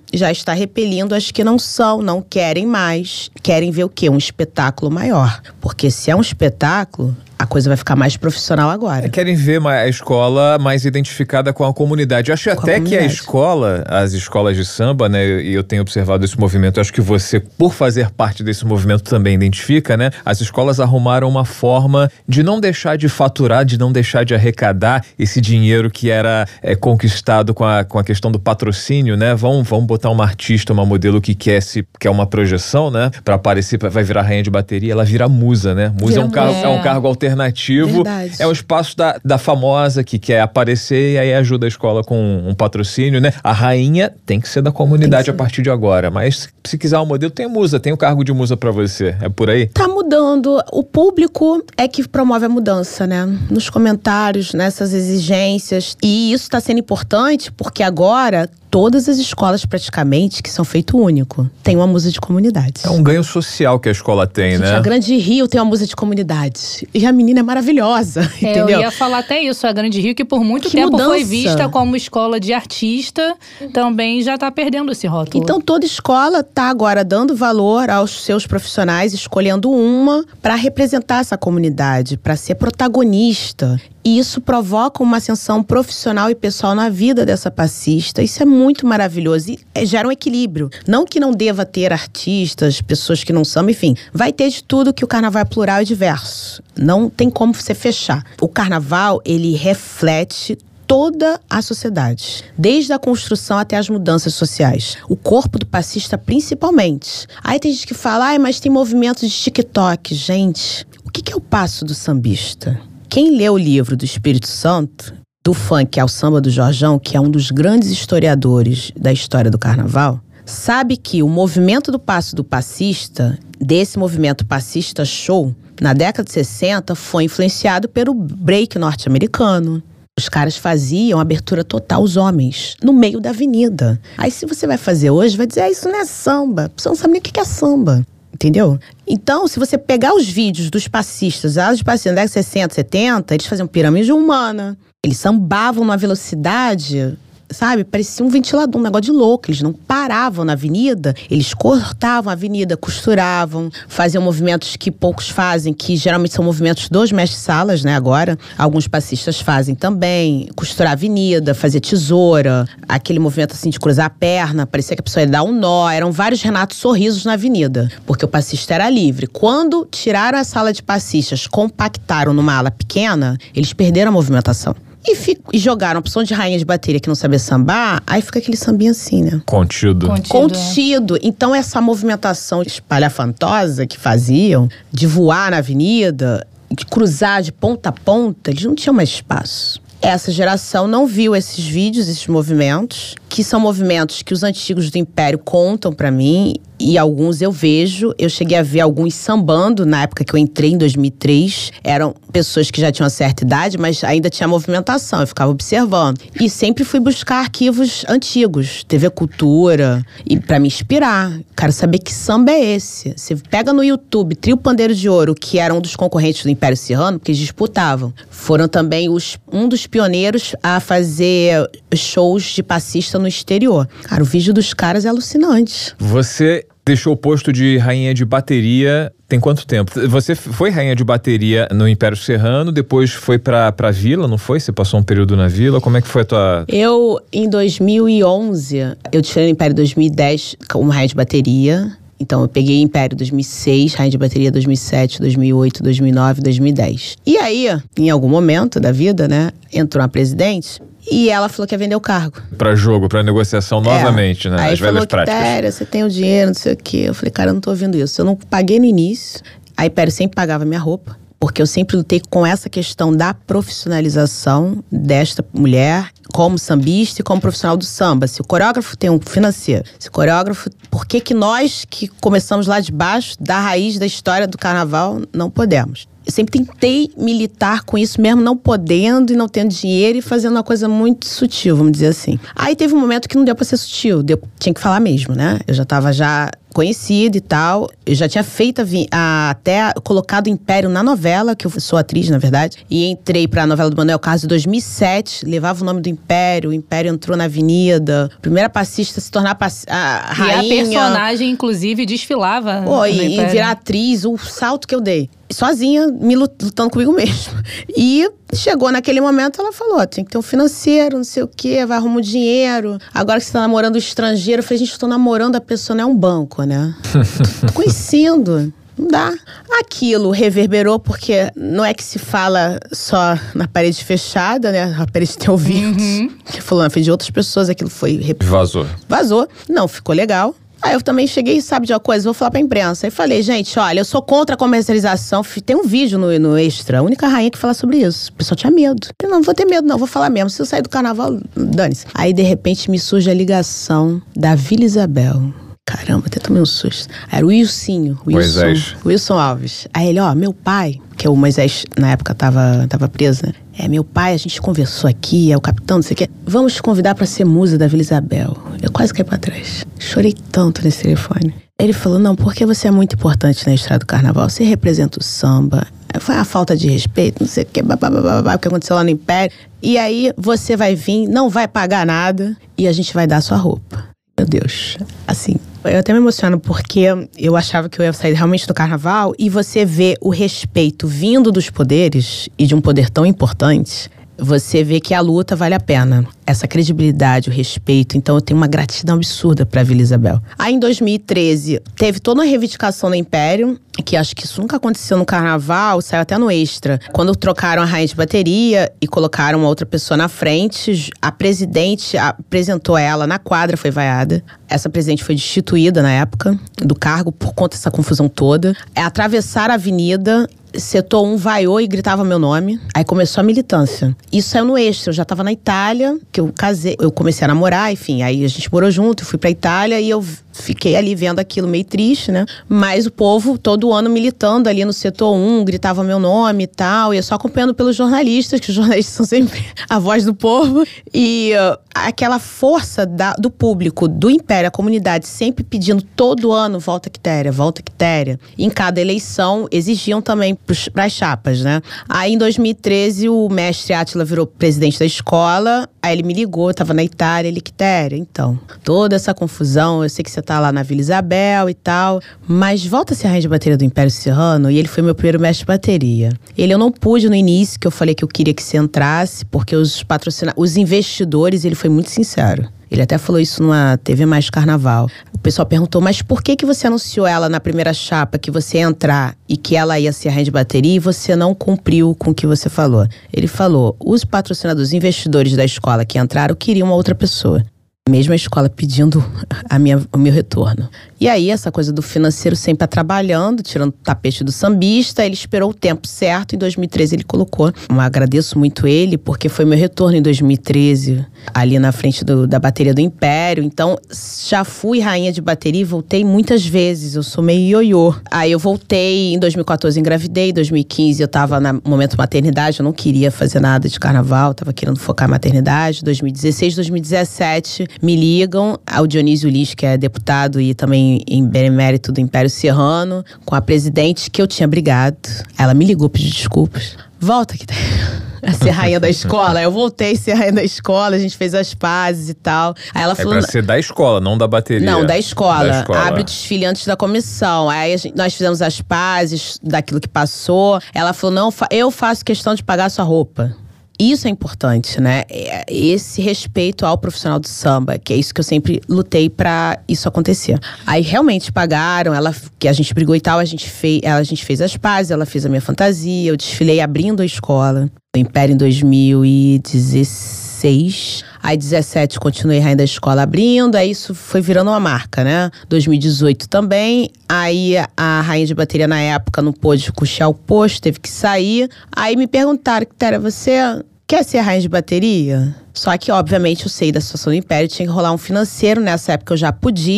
já está repelindo as que não são, não querem mais. Querem ver o quê? Um espetáculo maior. Porque se é um espetáculo, a coisa vai ficar mais profissional agora. Querem ver a escola mais identificada com a comunidade. Eu acho até que as escolas de samba, né, e eu tenho observado esse movimento, eu acho que você, por fazer parte desse movimento, também identifica, né? As escolas arrumaram uma forma de não deixar de faturar, de não deixar de arrecadar esse dinheiro que era conquistado com a questão do patrocínio, né? Vão botar uma artista, uma modelo que quer uma projeção, né? Pra aparecer, vai virar rainha de bateria, ela vira musa, né? Musa é um cargo alternativo. Verdade. É o espaço da famosa que quer aparecer e aí ajuda a escola com um patrocínio, né? A rainha tem que ser da comunidade a partir de agora, mas se quiser um modelo, tem musa, tem o cargo de musa pra você, é por aí? Tá mudando, o público é que promove a mudança, né? Nos comentários, nessas exigências, e isso tá sendo importante porque agora todas as escolas praticamente, que são feito único, tem uma musa de comunidade. É um ganho social que a escola tem, né? A Grande Rio tem uma musa de comunidade. E a menina é maravilhosa, entendeu? Eu ia falar até isso, a Grande Rio, que por muito tempo foi vista como escola de artista, também já tá perdendo esse rótulo. Então toda escola tá agora dando valor aos seus profissionais, escolhendo uma para representar essa comunidade, para ser protagonista. E isso provoca uma ascensão profissional e pessoal na vida dessa passista. Isso é muito maravilhoso e gera um equilíbrio. Não que não deva ter artistas, pessoas que não são, enfim. Vai ter de tudo, que o carnaval é plural e diverso. Não tem como você fechar. O carnaval, ele reflete toda a sociedade, desde a construção até as mudanças sociais. O corpo do passista, principalmente. Aí tem gente que fala, mas tem movimentos de TikTok. Gente, o que é o passo do sambista? Quem lê o livro do Espírito Santo, do funk ao samba do Jorjão, que é um dos grandes historiadores da história do carnaval, sabe que o movimento do passo do passista, desse movimento passista show, na década de 60, foi influenciado pelo break norte-americano. Os caras faziam abertura total, os homens, no meio da avenida. Aí se você vai fazer hoje, vai dizer, isso não é samba. Você não sabe nem o que é samba. Entendeu? Então, se você pegar os vídeos dos passistas, na década de 60, 70, eles faziam pirâmide humana. Eles sambavam numa velocidade, sabe? Parecia um ventilador, um negócio de louco. Eles não paravam na avenida, eles cortavam a avenida, costuravam, faziam movimentos que poucos fazem, que geralmente são movimentos dos mestres-salas, né? Agora, alguns passistas fazem também. Costurar a avenida, fazer tesoura, aquele movimento assim de cruzar a perna, parecia que a pessoa ia dar um nó. Eram vários Renatos Sorrisos na avenida, porque o passista era livre. Quando tiraram a sala de passistas, compactaram numa ala pequena, eles perderam a movimentação. E jogaram a opção de rainha de bateria que não sabia sambar, aí fica aquele sambinho assim, né? Contido. Então essa movimentação espalhafantosa que faziam, de voar na avenida, de cruzar de ponta a ponta, eles não tinham mais espaço. Essa geração não viu esses vídeos, esses movimentos, que são movimentos que os antigos do Império contam pra mim, e alguns eu vejo. Eu cheguei a ver alguns sambando na época que eu entrei, em 2003. Eram pessoas que já tinham uma certa idade, mas ainda tinha movimentação. Eu ficava observando. E sempre fui buscar arquivos antigos, TV Cultura, e pra me inspirar. Quero saber que samba é esse. Você pega no YouTube Trio Pandeiro de Ouro, que era um dos concorrentes do Império Serrano, porque eles disputavam. Foram também um dos pioneiros a fazer shows de passista no exterior. Cara, o vídeo dos caras é alucinante. Você deixou o posto de rainha de bateria tem quanto tempo? Você foi rainha de bateria no Império Serrano, depois foi pra Vila, não foi? Você passou um período na Vila, como é que foi a tua... Eu, em 2011, eu tirei o Império em 2010 como rainha de bateria. Então eu peguei Império 2006, rainha de bateria 2007, 2008, 2009, 2010. E aí, em algum momento da vida, né, entrou uma presidente e ela falou que ia vender o cargo. Pra jogo, pra negociação novamente, né? Aí as velhas práticas. Téria, você tem o dinheiro, não sei o quê. Eu falei, cara, eu não tô ouvindo isso. Eu não paguei no início. A Império sempre pagava minha roupa. Porque eu sempre lutei com essa questão da profissionalização desta mulher como sambista e como profissional do samba. Se o coreógrafo tem um financeiro, se o coreógrafo... Por que nós, que começamos lá de baixo, da raiz da história do carnaval, não podemos? Eu sempre tentei militar com isso mesmo, não podendo e não tendo dinheiro e fazendo uma coisa muito sutil, vamos dizer assim. Aí teve um momento que não deu pra ser sutil, tinha que falar mesmo, né? Eu já tava conhecida e tal. Eu já tinha feito até colocado o Império na novela, que eu sou atriz, na verdade. E entrei pra novela do Manuel Carlos em 2007. Levava o nome do Império. O Império entrou na avenida. Primeira passista a se tornar a rainha. E a personagem, inclusive, desfilava. E virar atriz, o salto que eu dei. Sozinha, me lutando comigo mesma. E chegou naquele momento, ela falou, tem que ter um financeiro, não sei o quê, vai arrumar um dinheiro. Agora que você tá namorando um estrangeiro, eu falei, gente, eu tô namorando a pessoa, não é um banco, né? Tô conhecendo. Não dá. Aquilo reverberou porque não é que se fala só na parede fechada, né? A parede tem ouvidos. Que falou na frente de outras pessoas, aquilo foi... Vazou. Não, ficou legal. Aí eu também cheguei, sabe de uma coisa, vou falar pra imprensa. Aí falei, gente, olha, eu sou contra a comercialização. Tem um vídeo no Extra, a única rainha que fala sobre isso. O pessoal tinha medo. Eu não vou ter medo, não, vou falar mesmo. Se eu sair do carnaval, dane-se. Aí, de repente, me surge a ligação da Vila Isabel. Caramba, até tomei um susto. Era o Wilson Alves. Aí ele, meu pai, que o Moisés na época tava preso, né? Meu pai, a gente conversou aqui, é o capitão, não sei o quê. Vamos te convidar pra ser musa da Vila Isabel. Eu quase caí pra trás. Chorei tanto nesse telefone. Ele falou, não, porque você é muito importante na estrada do carnaval. Você representa o samba. Foi a falta de respeito, não sei o quê, o que aconteceu lá no Império. E aí, você vai vir, não vai pagar nada e a gente vai dar a sua roupa. Meu Deus, assim... Eu até me emociono porque eu achava que eu ia sair realmente do carnaval e você vê o respeito vindo dos poderes e de um poder tão importante, você vê que a luta vale a pena. Essa credibilidade, o respeito. Então eu tenho uma gratidão absurda pra Vila Isabel. Aí em 2013, teve toda uma reivindicação no Império, que acho que isso nunca aconteceu no carnaval, saiu até no Extra. Quando trocaram a rainha de bateria e colocaram uma outra pessoa na frente, a presidente apresentou ela na quadra, foi vaiada. Essa presidente foi destituída na época do cargo por conta dessa confusão toda. Atravessaram a avenida, setor 1 vaiou e gritava meu nome. Aí começou a militância. Isso saiu no Extra, eu já tava na Itália, que eu casei, eu comecei a namorar, enfim. Aí a gente morou junto, eu fui pra Itália e eu fiquei ali vendo aquilo meio triste, né? Mas o povo, todo ano militando ali no setor 1, gritava meu nome e tal. E eu só acompanhando pelos jornalistas, que os jornalistas são sempre a voz do povo. E aquela força do público, do Império, a comunidade sempre pedindo todo ano, volta Quitéria, volta Quitéria. E em cada eleição exigiam também pras chapas, né? Aí em 2013 o mestre Átila virou presidente da escola. Aí ele me ligou, eu tava na Itália, ele, Quitéria, então, toda essa confusão, eu sei que você tá lá na Vila Isabel e tal, mas volta a ser a rainha de bateria do Império Serrano, e ele foi meu primeiro mestre de bateria. Eu não pude no início, que eu falei que eu queria que você entrasse, porque os investidores, ele foi muito sincero. Ele até falou isso numa TV Mais Carnaval. O pessoal perguntou, mas por que você anunciou ela na primeira chapa, que você ia entrar e que ela ia ser a rainha de bateria e você não cumpriu com o que você falou? Ele falou, os patrocinadores, os investidores da escola que entraram queriam uma outra pessoa. Mesmo a escola pedindo o meu retorno. E aí, essa coisa do financeiro sempre trabalhando, tirando o tapete do sambista, ele esperou o tempo certo. Em 2013 ele colocou. Eu agradeço muito ele, porque foi meu retorno em 2013, ali na frente da bateria do Império. Então, já fui rainha de bateria e voltei muitas vezes. Eu sou meio ioiô. Aí eu voltei, em 2014 engravidei, em 2015 eu tava no momento maternidade, eu não queria fazer nada de carnaval, tava querendo focar em maternidade. 2016, 2017... me ligam ao Dionísio Lins, que é deputado e também em benemérito do Império Serrano, com a presidente, que eu tinha brigado. Ela me ligou, pediu desculpas. Volta aqui a ser rainha da escola. Eu voltei a ser rainha da escola, a gente fez as pazes e tal. Aí ela falou... pra ser da escola, não da bateria. Não, da escola. Abre o desfile antes da comissão. Aí nós fizemos as pazes daquilo que passou. Ela falou, não, eu faço questão de pagar a sua roupa. Isso é importante, né? Esse respeito ao profissional do samba, que é isso que eu sempre lutei pra isso acontecer. Aí realmente pagaram, que a gente brigou e tal, a gente fez as pazes, ela fez a minha fantasia, eu desfilei abrindo a escola. O Império em 2016. Aí 17 continuei rainha da escola abrindo, aí isso foi virando uma marca, né? 2018 também, aí a rainha de bateria na época não pôde custear o posto, teve que sair. Aí me perguntaram, Quitéria, você quer ser rainha de bateria? Só que, obviamente, eu sei da situação do Império, tinha que rolar um financeiro. Nessa época eu já podia.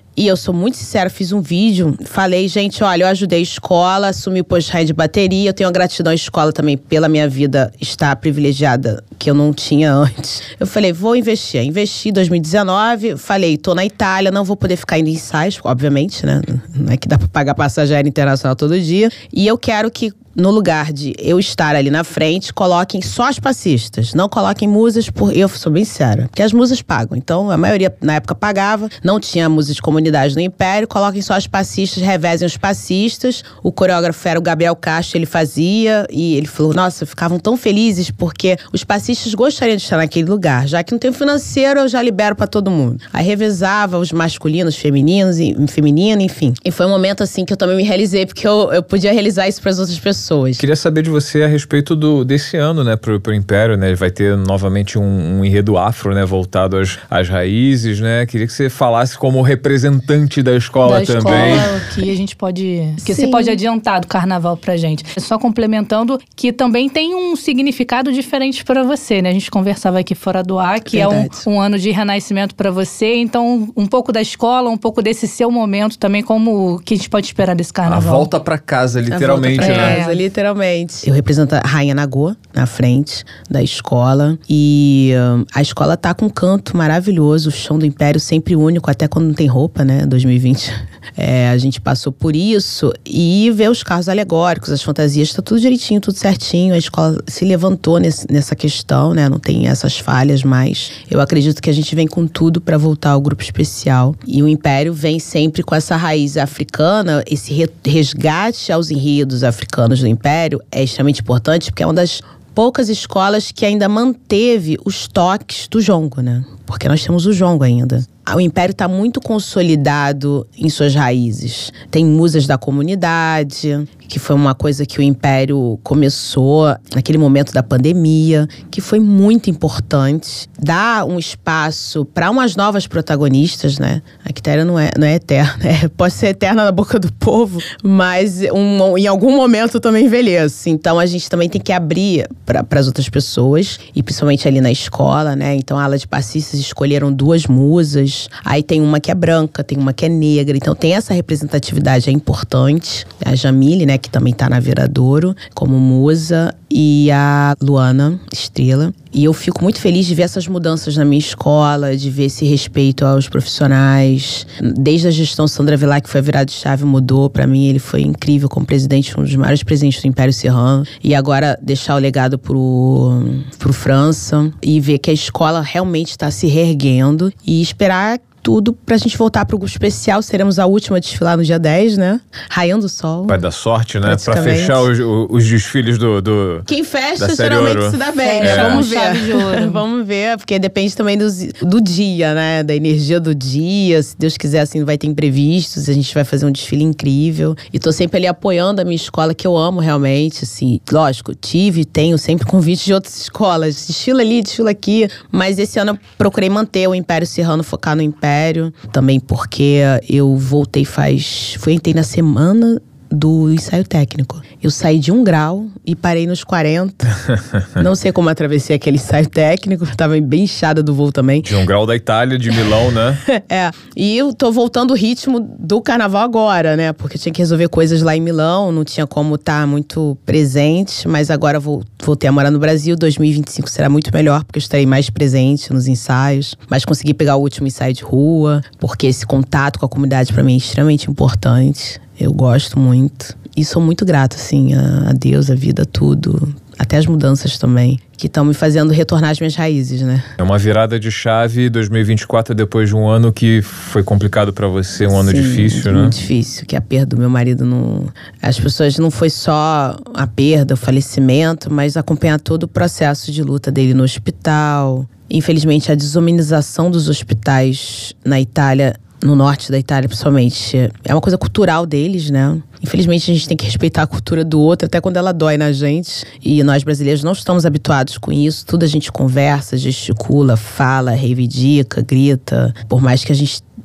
E eu sou muito sincera, fiz um vídeo, falei, gente, olha, eu ajudei a escola, assumi o posto de rainha de bateria, eu tenho uma gratidão à escola também pela minha vida estar privilegiada, que eu não tinha antes. Eu falei, vou investir. Investi em 2019, falei, tô na Itália, não vou poder ficar indo em ensaios, obviamente, né? Não é que dá pra pagar passagem aérea internacional todo dia. E eu quero que, no lugar de eu estar ali na frente, coloquem só as passistas. Não coloquem musas, eu sou bem sincera. Porque as musas pagam. Então, a maioria, na época, pagava. Não tinha música de comunidade no Império. Coloquem só as passistas, revezem os passistas. O coreógrafo era o Gabriel Castro, ele fazia. E ele falou, nossa, ficavam tão felizes porque os passistas gostariam de estar naquele lugar. Já que não tem o financeiro, eu já libero pra todo mundo. Aí revezava os masculinos, femininos, feminino, enfim. E foi um momento, assim, que eu também me realizei. Porque eu podia realizar isso pras outras pessoas. Queria saber de você a respeito desse ano, né, pro Império, né? Vai ter novamente um enredo afro, né, voltado às raízes, né? Queria que você falasse como representante da escola também. Que a gente pode... Que você pode adiantar do carnaval pra gente. Só complementando que também tem um significado diferente pra você, né? A gente conversava aqui fora do ar, que verdade. É um ano de renascimento pra você. Então, um pouco da escola, um pouco desse seu momento também, como que a gente pode esperar desse carnaval. A volta pra casa, literalmente, né? Literalmente. Eu represento a Rainha Nagô na frente da escola. E a escola tá com um canto maravilhoso. O chão do Império sempre único, até quando não tem roupa, né? 2020. A gente passou por isso. E ver os carros alegóricos, as fantasias, tá tudo direitinho, tudo certinho. A escola se levantou nessa questão, né? Não tem essas falhas mais. Eu acredito que a gente vem com tudo pra voltar ao grupo especial. E o Império vem sempre com essa raiz africana, esse resgate aos enredos africanos do Império é extremamente importante, porque é uma das poucas escolas que ainda manteve os toques do jongo, né? Porque nós temos o jongo ainda. O Império está muito consolidado em suas raízes. Tem musas da comunidade, que foi uma coisa que o Império começou naquele momento da pandemia, que foi muito importante. Dá um espaço para umas novas protagonistas, né? A Quitéria não é eterna. Pode ser eterna na boca do povo, mas em algum momento eu também envelheço. Então a gente também tem que abrir para as outras pessoas, e principalmente ali na escola, né? Então a ala de passistas escolheram 2 musas. Aí tem uma que é branca, tem uma que é negra. Então tem essa representatividade, é importante. A Jamile, né, que também tá na Viradouro, como musa. E a Luana Estrela. E eu fico muito feliz de ver essas mudanças na minha escola, de ver esse respeito aos profissionais. Desde a gestão Sandra Vilar, que foi a virada de chave, mudou. Pra mim, ele foi incrível como presidente, um dos maiores presidentes do Império Serrano. E agora deixar o legado pro França e ver que a escola realmente tá se reerguendo e esperar tudo pra gente voltar pro grupo especial. Seremos a última a desfilar no dia 10, né? Raiando o sol. Vai dar sorte, né? Pra fechar os desfiles do Quem fecha geralmente ouro. Se dá bem. Vamos ver. Chave de ouro. Vamos ver, porque depende também do dia, né? Da energia do dia. Se Deus quiser, assim, vai ter imprevistos. A gente vai fazer um desfile incrível. E tô sempre ali apoiando a minha escola, que eu amo realmente, assim. Lógico, tenho sempre convites de outras escolas. Desfila ali, desfila aqui. Mas esse ano eu procurei manter o Império Serrano, focar no Império. Também porque eu entrei na semana do ensaio técnico. Eu saí de 1 grau e parei nos 40. Não sei como atravessei aquele ensaio técnico. Tava bem inchada do voo também. De 1 grau da Itália, de Milão, né? E eu tô voltando o ritmo do carnaval agora, né? Porque eu tinha que resolver coisas lá em Milão. Não tinha como estar muito presente. Mas agora voltei a morar no Brasil. 2025 será muito melhor, porque eu estarei mais presente nos ensaios. Mas consegui pegar o último ensaio de rua. Porque esse contato com a comunidade pra mim é extremamente importante. Eu gosto muito. E sou muito grata, assim, a Deus, a vida, tudo. Até as mudanças também, que estão me fazendo retornar às minhas raízes, né? É uma virada de chave, 2024, depois de um ano que foi complicado pra você, um ano difícil, né? Muito difícil, que a perda do meu marido não... As pessoas não foi só a perda, o falecimento, mas acompanhar todo o processo de luta dele no hospital. Infelizmente, a desumanização dos hospitais na Itália, no norte da Itália, principalmente, é uma coisa cultural deles, né? Infelizmente, a gente tem que respeitar a cultura do outro, até quando ela dói na gente. E nós, brasileiros, não estamos habituados com isso. Tudo a gente conversa, gesticula, fala, reivindica, grita. Por mais que a gente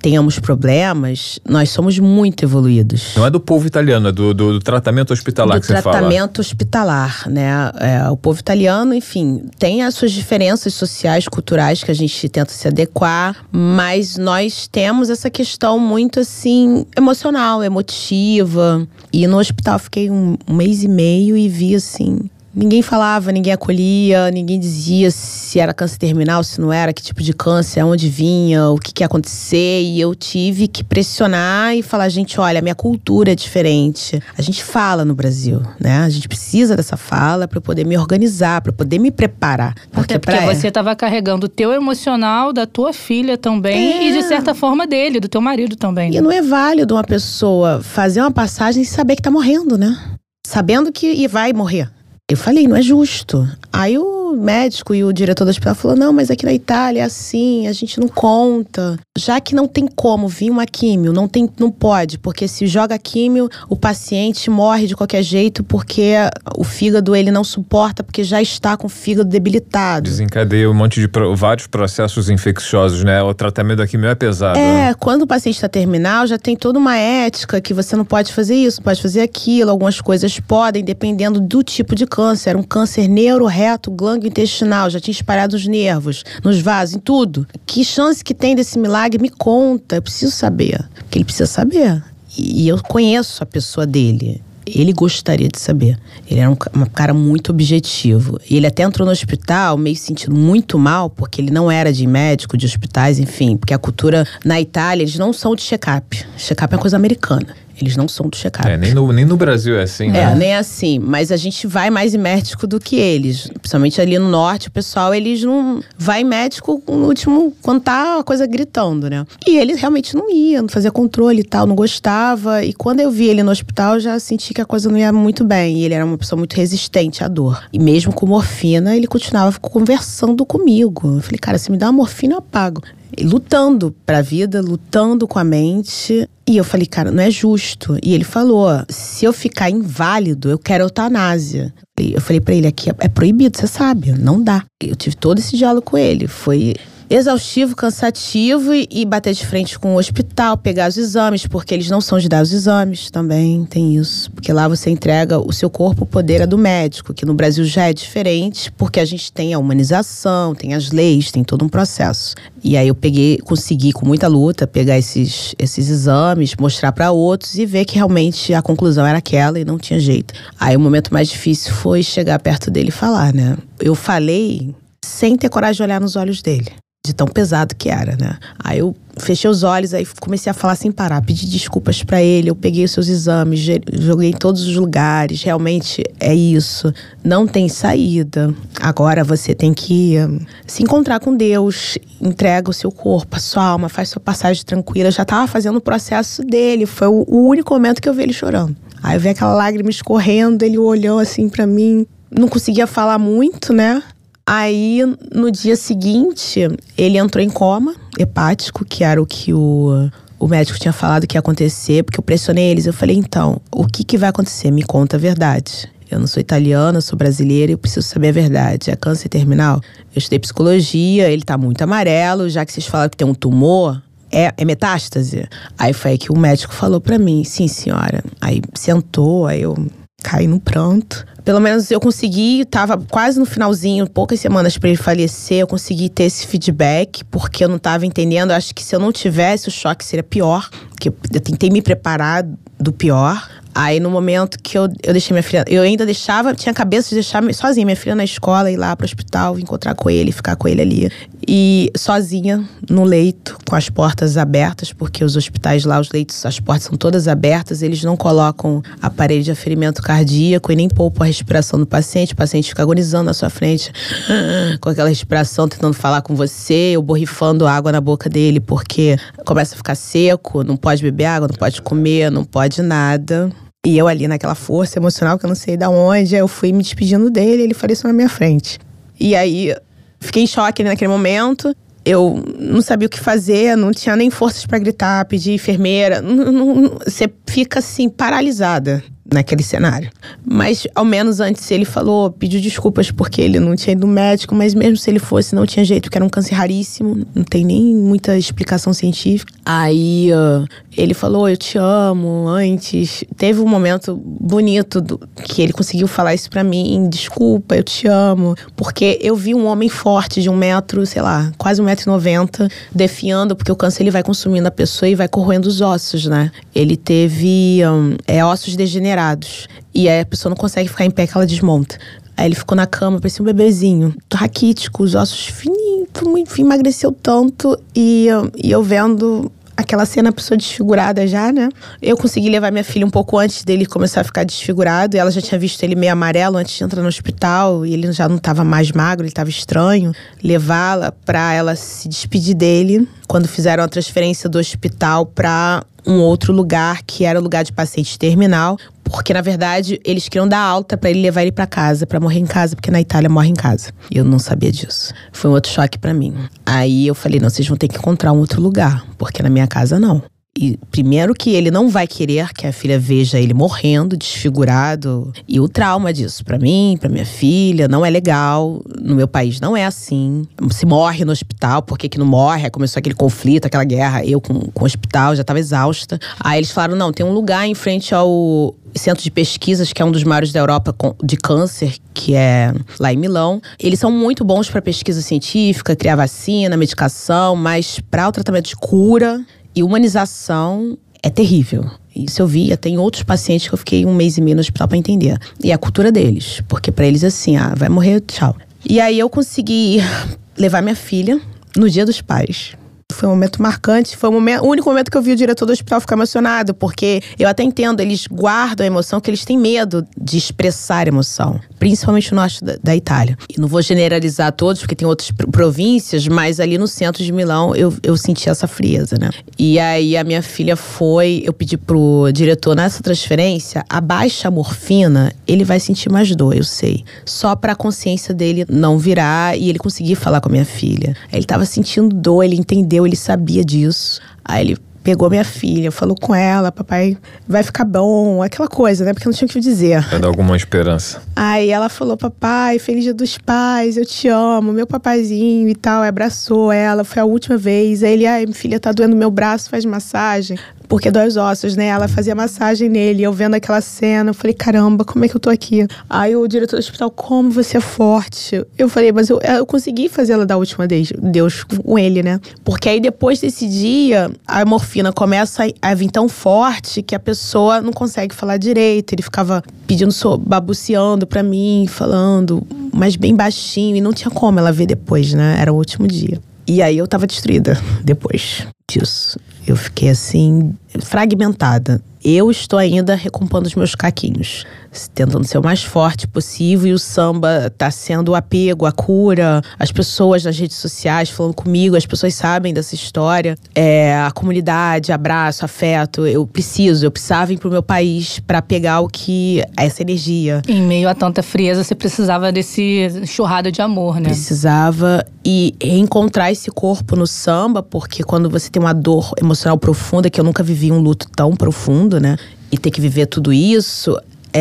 tenhamos problemas, nós somos muito evoluídos. Não é do povo italiano, é do tratamento hospitalar que você fala. Do tratamento hospitalar, né? O povo italiano, enfim, tem as suas diferenças sociais, culturais, que a gente tenta se adequar, mas nós temos essa questão muito, assim, emocional, emotiva. E no hospital eu fiquei um mês e meio e vi, assim... Ninguém falava, ninguém acolhia, ninguém dizia se era câncer terminal, se não era, que tipo de câncer, aonde vinha, o que ia acontecer. E eu tive que pressionar e falar, gente, olha, a minha cultura é diferente. A gente fala no Brasil, né? A gente precisa dessa fala para poder me organizar, para poder me preparar. Porque você estava carregando o teu emocional da tua filha também e, de certa forma, dele, do teu marido também. E não é válido uma pessoa fazer uma passagem e saber que tá morrendo, né? Sabendo que vai morrer. Eu falei, não é justo. Aí o médico e o diretor do hospital falou, não, mas aqui na Itália é assim, a gente não conta. Já que não tem como vir uma químio, não pode, porque se joga químio, o paciente morre de qualquer jeito porque o fígado ele não suporta, porque já está com o fígado debilitado. Desencadeia um monte de vários processos infecciosos, né? O tratamento da químio é pesado. Quando o paciente está terminal, já tem toda uma ética que você não pode fazer isso, não pode fazer aquilo. Algumas coisas podem, dependendo do tipo de câncer. Era um câncer neuro, reto, glândulo intestinal, já tinha espalhado os nervos, nos vasos, em tudo. Que chance que tem desse milagre? Me conta, eu preciso saber. Porque ele precisa saber. E eu conheço a pessoa dele. Ele gostaria de saber. Ele era um cara muito objetivo. E ele até entrou no hospital meio sentindo muito mal, porque ele não era de médico, de hospitais, enfim. Porque a cultura na Itália, eles não são de check-up. Check-up é uma coisa americana. Eles não são do check-up. Nem no Brasil é assim, né? Nem é assim. Mas a gente vai mais em médico do que eles. Principalmente ali no norte, o pessoal, eles não... Vai em médico no último... Quando tá a coisa gritando, né? E ele realmente não ia, não fazia controle e tal, não gostava. E quando eu vi ele no hospital, eu já senti que a coisa não ia muito bem. E ele era uma pessoa muito resistente à dor. E mesmo com morfina, ele continuava conversando comigo. Eu falei, cara, se me dá uma morfina, eu apago. E lutando pra vida, lutando com a mente. E eu falei, cara, não é justo. E ele falou, se eu ficar inválido, eu quero eutanásia. Eu falei pra ele, aqui é proibido, você sabe, não dá. Eu tive todo esse diálogo com ele. Foi exaustivo, cansativo e bater de frente com o hospital, pegar os exames, porque eles não são de dar os exames também, tem isso. Porque lá você entrega o seu corpo, o poder é do médico, que no Brasil já é diferente, porque a gente tem a humanização, tem as leis, tem todo um processo. E aí eu consegui com muita luta pegar esses exames, mostrar para outros e ver que realmente a conclusão era aquela e não tinha jeito. Aí o momento mais difícil foi chegar perto dele e falar, né? Eu falei sem ter coragem de olhar nos olhos dele. De tão pesado que era, né? Aí eu fechei os olhos, aí comecei a falar sem parar, pedi desculpas pra ele, eu peguei os seus exames, joguei em todos os lugares, realmente é isso, não tem saída. Agora você tem que se encontrar com Deus, entrega o seu corpo, a sua alma, faz sua passagem tranquila. Eu já tava fazendo o processo dele, foi o único momento que eu vi ele chorando. Aí eu vi aquela lágrima escorrendo, ele olhou assim pra mim, não conseguia falar muito, né? Aí, no dia seguinte, ele entrou em coma hepático, que era o que o médico tinha falado que ia acontecer, porque eu pressionei eles. Eu falei, então, o que vai acontecer? Me conta a verdade. Eu não sou italiana, eu sou brasileira e eu preciso saber a verdade. É câncer terminal? Eu estudei psicologia, ele tá muito amarelo, já que vocês falaram que tem um tumor, é metástase? Aí foi aí que o médico falou pra mim, sim, senhora. Aí sentou, aí eu caí no pranto. Pelo menos eu consegui, tava quase no finalzinho, poucas semanas pra ele falecer, eu consegui ter esse feedback, porque eu não tava entendendo. Eu acho que se eu não tivesse, o choque seria pior. Porque eu tentei me preparar do pior. Aí no momento que eu deixei minha filha, eu ainda tinha a cabeça de deixar sozinha minha filha na escola, ir lá pro hospital, encontrar com ele, ficar com ele ali. E sozinha, no leito, com as portas abertas, porque os hospitais lá, os leitos, as portas são todas abertas, eles não colocam aparelho de aferimento cardíaco e nem poupam a respiração do paciente. O paciente fica agonizando na sua frente, com aquela respiração, tentando falar com você, eu borrifando água na boca dele, porque começa a ficar seco, não pode beber água, não pode comer, não pode nada. E eu ali naquela força emocional que eu não sei de onde, eu fui me despedindo dele, ele faleceu na minha frente. E aí, fiquei em choque naquele momento. Eu não sabia o que fazer, não tinha nem forças pra gritar, pedir enfermeira. Você fica assim, paralisada. naquele cenário. Mas, ao menos antes, ele pediu desculpas porque ele não tinha ido no médico, mas mesmo se ele fosse, não tinha jeito, porque era um câncer raríssimo, não tem nem muita explicação científica. Aí, ele falou, eu te amo, antes. Teve um momento bonito que ele conseguiu falar isso pra mim, desculpa, eu te amo. Porque eu vi um homem forte de 1 metro, sei lá, quase 1,90 m, defiando, porque o câncer ele vai consumindo a pessoa e vai corroendo os ossos, né? Ele teve ossos degenerados. E aí a pessoa não consegue ficar em pé, que ela desmonta. Aí ele ficou na cama, parecia um bebezinho, raquítico, os ossos fininhos, enfim, emagreceu tanto. E eu vendo aquela cena, a pessoa desfigurada já, né? Eu consegui levar minha filha um pouco antes dele começar a ficar desfigurado. E ela já tinha visto ele meio amarelo antes de entrar no hospital. E ele já não estava mais magro, ele estava estranho. Levá-la pra ela se despedir dele. Quando fizeram a transferência do hospital pra um outro lugar, que era o lugar de paciente terminal. Porque, na verdade, eles queriam dar alta pra ele levar ele pra casa, pra morrer em casa, porque na Itália morre em casa. E eu não sabia disso. Foi um outro choque pra mim. Aí eu falei, não, vocês vão ter que encontrar um outro lugar, porque na minha casa não. E primeiro que ele não vai querer que a filha veja ele morrendo, desfigurado. E o trauma disso, pra mim, pra minha filha, não é legal. No meu país não é assim. Se morre no hospital, por que não morre? Aí começou aquele conflito, aquela guerra. Eu com o hospital, já tava exausta. Aí eles falaram, não, tem um lugar em frente ao Centro de Pesquisas, que é um dos maiores da Europa de câncer, que é lá em Milão. Eles são muito bons pra pesquisa científica, criar vacina, medicação, mas para o tratamento de cura e humanização é terrível. Isso eu vi, tem outros pacientes que eu fiquei 1 mês e meio no hospital pra entender. E a cultura deles, porque pra eles assim, vai morrer, tchau. E aí eu consegui levar minha filha no Dia dos Pais. Foi um momento marcante, foi o único momento que eu vi o diretor do hospital ficar emocionado, porque eu até entendo, eles guardam a emoção, que eles têm medo de expressar emoção, principalmente no norte da Itália. E não vou generalizar todos, porque tem outras províncias, mas ali no centro de Milão eu senti essa frieza, né? E aí a minha filha eu pedi pro diretor, nessa transferência, abaixa a morfina, ele vai sentir mais dor, eu sei. Só pra consciência dele não virar e ele conseguir falar com a minha filha. Ele tava sentindo dor, ele entendeu, ele sabia disso. Aí ele pegou minha filha, falou com ela, papai vai ficar bom, aquela coisa, né? Porque não tinha o que dizer. Vai dar alguma esperança. Aí ela falou, papai, feliz Dia dos Pais, eu te amo, meu papaizinho e tal, abraçou ela, foi a última vez. Aí ele, minha filha, tá doendo meu braço, faz massagem. Porque dói os ossos, né? Ela fazia massagem nele. Eu vendo aquela cena, eu falei, caramba, como é que eu tô aqui? Aí o diretor do hospital, como você é forte. Eu falei, mas eu consegui fazer ela da última vez, Deus com ele, né? Porque aí depois desse dia, a morfina começa a vir tão forte que a pessoa não consegue falar direito. Ele ficava pedindo, babuceando pra mim, falando, mas bem baixinho. E não tinha como ela ver depois, né? Era o último dia. E aí eu tava destruída depois disso. Eu fiquei assim, fragmentada. Eu estou ainda recompondo os meus caquinhos, tentando ser o mais forte possível. E o samba tá sendo o apego, a cura. As pessoas nas redes sociais falando comigo, as pessoas sabem dessa história. A comunidade, abraço, afeto. Eu precisava ir pro meu país pra pegar essa energia. Em meio a tanta frieza, você precisava desse enxurrada de amor, né? Precisava e reencontrar esse corpo no samba, porque quando você tem uma dor emocional profunda, que eu nunca vivi um luto tão profundo, né? E ter que viver tudo isso,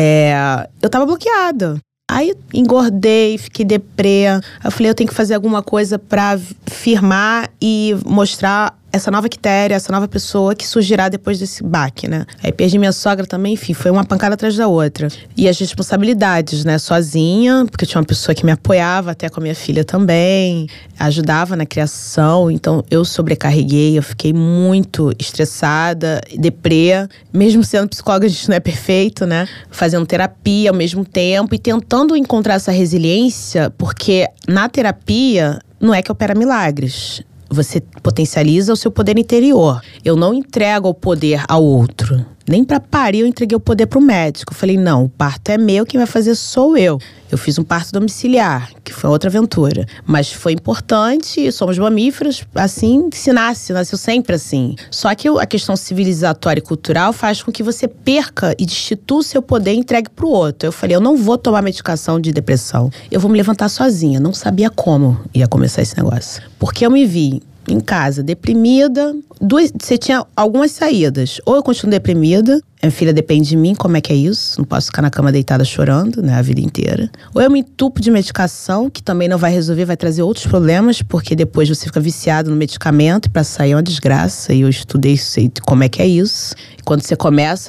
eu tava bloqueada. Aí engordei, fiquei deprê. Eu falei, eu tenho que fazer alguma coisa pra firmar e mostrar essa nova quitéria, essa nova pessoa que surgirá depois desse baque, né? Aí perdi minha sogra também, enfim, foi uma pancada atrás da outra. E as responsabilidades, né? Sozinha, porque eu tinha uma pessoa que me apoiava, até com a minha filha também, ajudava na criação. Então eu sobrecarreguei, eu fiquei muito estressada, deprê. Mesmo sendo psicóloga, a gente não é perfeito, né? Fazendo terapia ao mesmo tempo e tentando encontrar essa resiliência, porque na terapia não é que opera milagres. Você potencializa o seu poder interior. Eu não entrego o poder ao outro. Nem pra parir eu entreguei o poder pro médico. Eu falei, não, o parto é meu, quem vai fazer sou eu. Eu fiz um parto domiciliar, que foi outra aventura. Mas foi importante, somos mamíferos, assim se nasceu sempre assim. Só que a questão civilizatória e cultural faz com que você perca e destitua o seu poder e entregue pro outro. Eu falei, eu não vou tomar medicação de depressão. Eu vou me levantar sozinha. Não sabia como ia começar esse negócio. Porque eu me vi em casa, deprimida. Você tinha algumas saídas. Ou eu continuo deprimida, minha filha depende de mim, como é que é isso? Não posso ficar na cama deitada chorando, né, a vida inteira. Ou eu me entupo de medicação, que também não vai resolver, vai trazer outros problemas, porque depois você fica viciado no medicamento, e pra sair é uma desgraça. E eu estudei, sei como é que é isso. E quando você começa,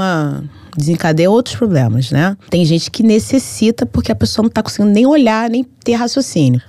desencadeia outros problemas, né? Tem gente que necessita porque a pessoa não tá conseguindo nem olhar, nem ter raciocínio.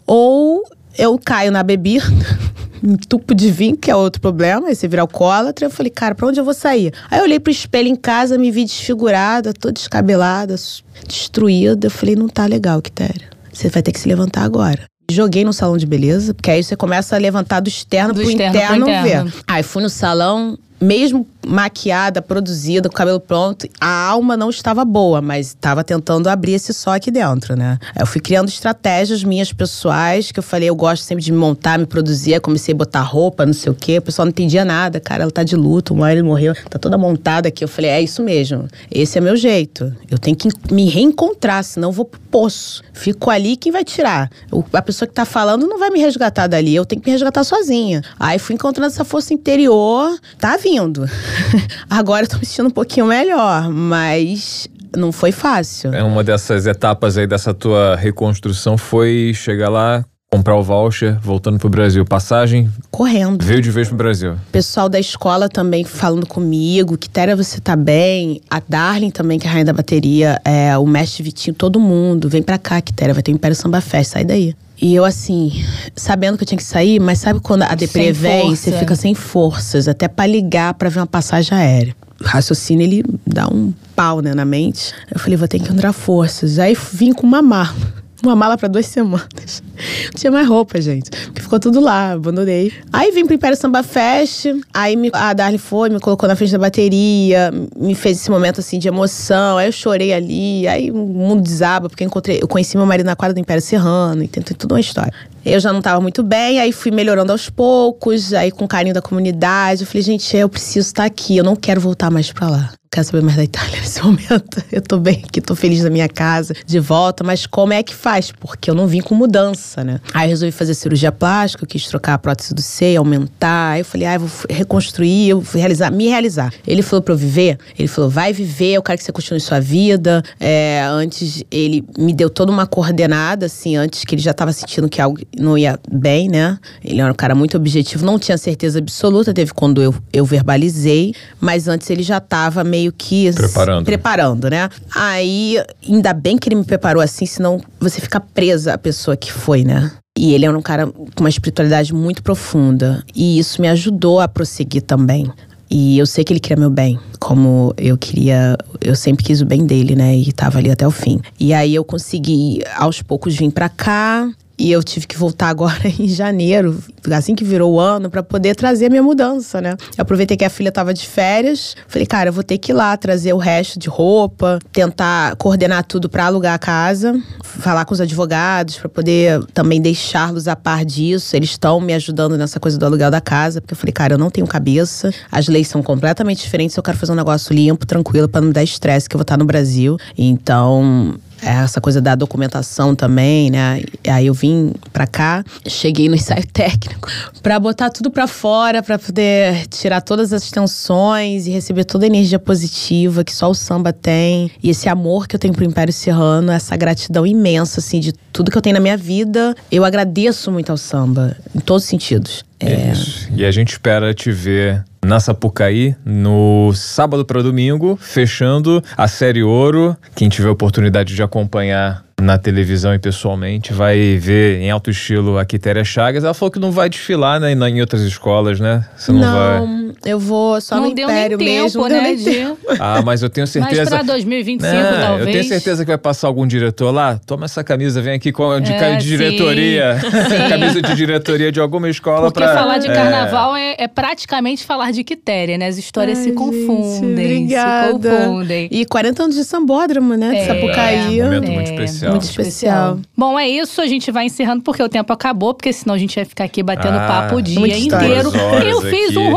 Ou eu caio na bebida, entupo de vinho, que é outro problema, aí você vira alcoólatra. Eu falei, cara, pra onde eu vou sair? Aí eu olhei pro espelho em casa, me vi desfigurada, toda descabelada, destruída. Eu falei, não tá legal, Quitéria. Você vai ter que se levantar agora. Joguei no salão de beleza, porque aí você começa a levantar do externo pro interno ver. Aí fui no salão, mesmo maquiada, produzida, com o cabelo pronto, a alma não estava boa, mas estava tentando abrir esse só aqui dentro, né? Eu fui criando estratégias minhas pessoais, que eu falei, eu gosto sempre de me montar, me produzir, aí comecei a botar roupa, não sei o quê, o pessoal não entendia nada, cara, ela tá de luto, o marido morreu, tá toda montada aqui. Eu falei, é isso mesmo, esse é meu jeito, eu tenho que me reencontrar, senão eu vou pro poço. Fico ali, quem vai tirar? A pessoa que tá falando não vai me resgatar dali, eu tenho que me resgatar sozinha. Aí fui encontrando essa força interior, tá vindo. Agora eu tô me sentindo um pouquinho melhor, mas não foi fácil. Uma dessas etapas aí dessa tua reconstrução foi chegar lá, comprar o voucher, voltando pro Brasil. Passagem? Correndo. Veio de vez pro Brasil. Pessoal da escola também falando comigo, Quitéria, você tá bem? A Darlene também, que é a rainha da bateria, o mestre Vitinho, todo mundo. Vem pra cá, Quitéria, vai ter o Império Samba Fest, sai daí. E eu assim, sabendo que eu tinha que sair, mas sabe quando a deprê vem, você fica sem forças, até pra ligar pra ver uma passagem aérea. O raciocínio, ele dá um pau, né, na mente. Eu falei, vou ter que encontrar forças. Aí vim com uma mala pra 2 semanas. Não tinha mais roupa, gente. Porque ficou tudo lá, abandonei. Aí vim pro Império Samba Fest. Aí a Darlene me colocou na frente da bateria. Me fez esse momento, assim, de emoção. Aí eu chorei ali. Aí o mundo desaba, porque eu conheci meu marido na quadra do Império Serrano. E tem toda uma história. Eu já não tava muito bem. Aí fui melhorando aos poucos. Aí com o carinho da comunidade. Eu falei, gente, eu preciso estar aqui. Eu não quero voltar mais pra lá. Não quero saber mais da Itália nesse momento. Eu tô bem aqui, tô feliz na minha casa, de volta. Mas como é que faz? Porque eu não vim com mudança, né? Aí eu resolvi fazer cirurgia plástica, eu quis trocar a prótese do seio, aumentar. Aí eu falei, eu vou reconstruir, eu vou me realizar. Ele falou pra eu viver, ele falou, vai viver, eu quero que você continue sua vida. Antes, ele me deu toda uma coordenada, assim, antes que ele já tava sentindo que algo não ia bem, né? Ele era um cara muito objetivo, não tinha certeza absoluta, teve quando eu verbalizei, mas antes ele já tava meio que preparando, né? Aí, ainda bem que ele me preparou assim, senão você fica presa à pessoa que foi, né? E ele era um cara com uma espiritualidade muito profunda. E isso me ajudou a prosseguir também. E eu sei que ele queria meu bem, como eu sempre quis o bem dele, né? E tava ali até o fim. E aí eu consegui, aos poucos, vir pra cá. E eu tive que voltar agora em janeiro, assim que virou o ano, pra poder trazer a minha mudança, né? Eu aproveitei que a filha tava de férias. Falei, cara, eu vou ter que ir lá trazer o resto de roupa, tentar coordenar tudo pra alugar a casa, falar com os advogados pra poder também deixá-los a par disso. Eles estão me ajudando nessa coisa do aluguel da casa, porque eu falei, cara, eu não tenho cabeça, as leis são completamente diferentes, eu quero fazer um negócio limpo, tranquilo, pra não me dar estresse, que eu vou estar no Brasil. Então, essa coisa da documentação também, né? Aí eu vim pra cá, cheguei no ensaio técnico pra botar tudo pra fora, pra poder tirar todas as tensões e receber toda a energia positiva que só o samba tem. E esse amor que eu tenho pro Império Serrano, essa gratidão imensa, assim, de tudo que eu tenho na minha vida. Eu agradeço muito ao samba, em todos os sentidos. Isso. E a gente espera te ver na Sapucaí no sábado para domingo, fechando a série Ouro. Quem tiver oportunidade de acompanhar na televisão e pessoalmente vai ver em alto estilo a Quitéria Chagas. Ela falou que não vai desfilar, né, em outras escolas, né? Você não vai. Eu vou só no Império mesmo. Não deu nem tempo, né? Mas eu tenho certeza. Mas pra 2025, talvez. Eu tenho certeza que vai passar algum diretor lá. Toma essa camisa, vem aqui de diretoria. Camisa de diretoria de alguma escola. Porque falar de carnaval é praticamente falar de Quitéria, né? As histórias se confundem. Obrigada. Se confundem. E 40 anos de sambódromo, né? De Sapucaí. Um momento muito especial. Muito especial. Bom, é isso. A gente vai encerrando porque o tempo acabou. Porque senão a gente vai ficar aqui batendo papo o dia inteiro. Eu fiz um roteiro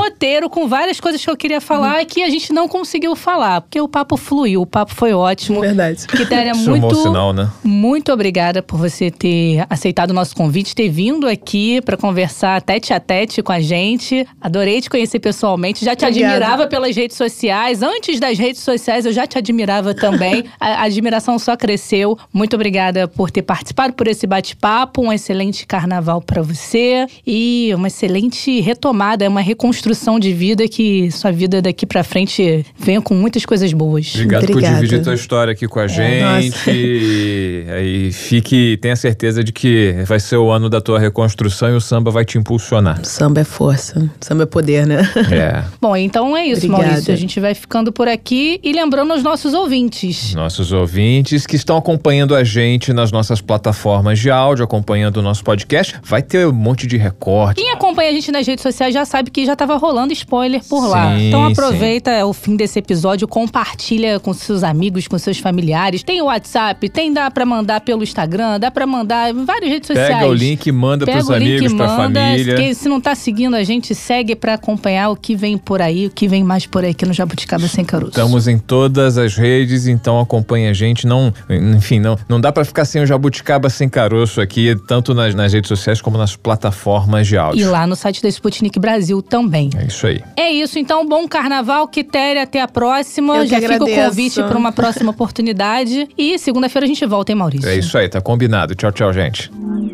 ficaram com várias coisas que eu queria falar que a gente não conseguiu falar, porque o papo fluiu, o papo foi ótimo. Verdade. Quitéria, Isso é um bom sinal, né? Muito obrigada por você ter aceitado o nosso convite, ter vindo aqui pra conversar tete a tete com a gente. Adorei te conhecer pessoalmente, já te admirava pelas redes sociais. Antes das redes sociais, eu já te admirava também. A admiração só cresceu. Muito obrigada por ter participado por esse bate-papo. Um excelente carnaval pra você e uma excelente retomada, uma reconstrução de vida, que sua vida daqui pra frente venha com muitas coisas boas. Obrigado por Obrigada. dividir tua história aqui com a gente. E aí tenha certeza de que vai ser o ano da tua reconstrução e o samba vai te impulsionar. Samba é força, samba é poder, né? É. Bom, então é isso, Obrigada. Maurício. A gente vai ficando por aqui e lembrando aos nossos ouvintes. Nossos ouvintes que estão acompanhando a gente nas nossas plataformas de áudio, acompanhando o nosso podcast, vai ter um monte de recorte. Quem acompanha a gente nas redes sociais já sabe que já tava rolando spoiler por lá. Sim, Então aproveita o fim desse episódio, compartilha com seus amigos, com seus familiares. Tem o WhatsApp, dá pra mandar pelo Instagram, dá pra mandar em várias redes sociais. Pega o link e manda pros amigos, pra família. Que se não tá seguindo a gente, segue pra acompanhar o que vem por aí, o que vem mais por aí aqui no Jabuticaba Sem Caroço. Estamos em todas as redes, então acompanha a gente. Não dá pra ficar sem o Jabuticaba Sem Caroço aqui, tanto nas redes sociais como nas plataformas de áudio. E lá no site da Sputnik Brasil também. É isso aí. É isso, então, bom carnaval, Quitéria, até a próxima. Eu que Já fica o agradeço. convite para uma próxima oportunidade. E segunda-feira a gente volta, hein, Maurício? É isso aí, tá combinado. Tchau, tchau, gente.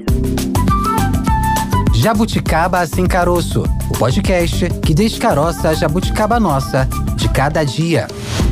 Jabuticaba Sem Caroço, o podcast que descaroça a jabuticaba nossa de cada dia.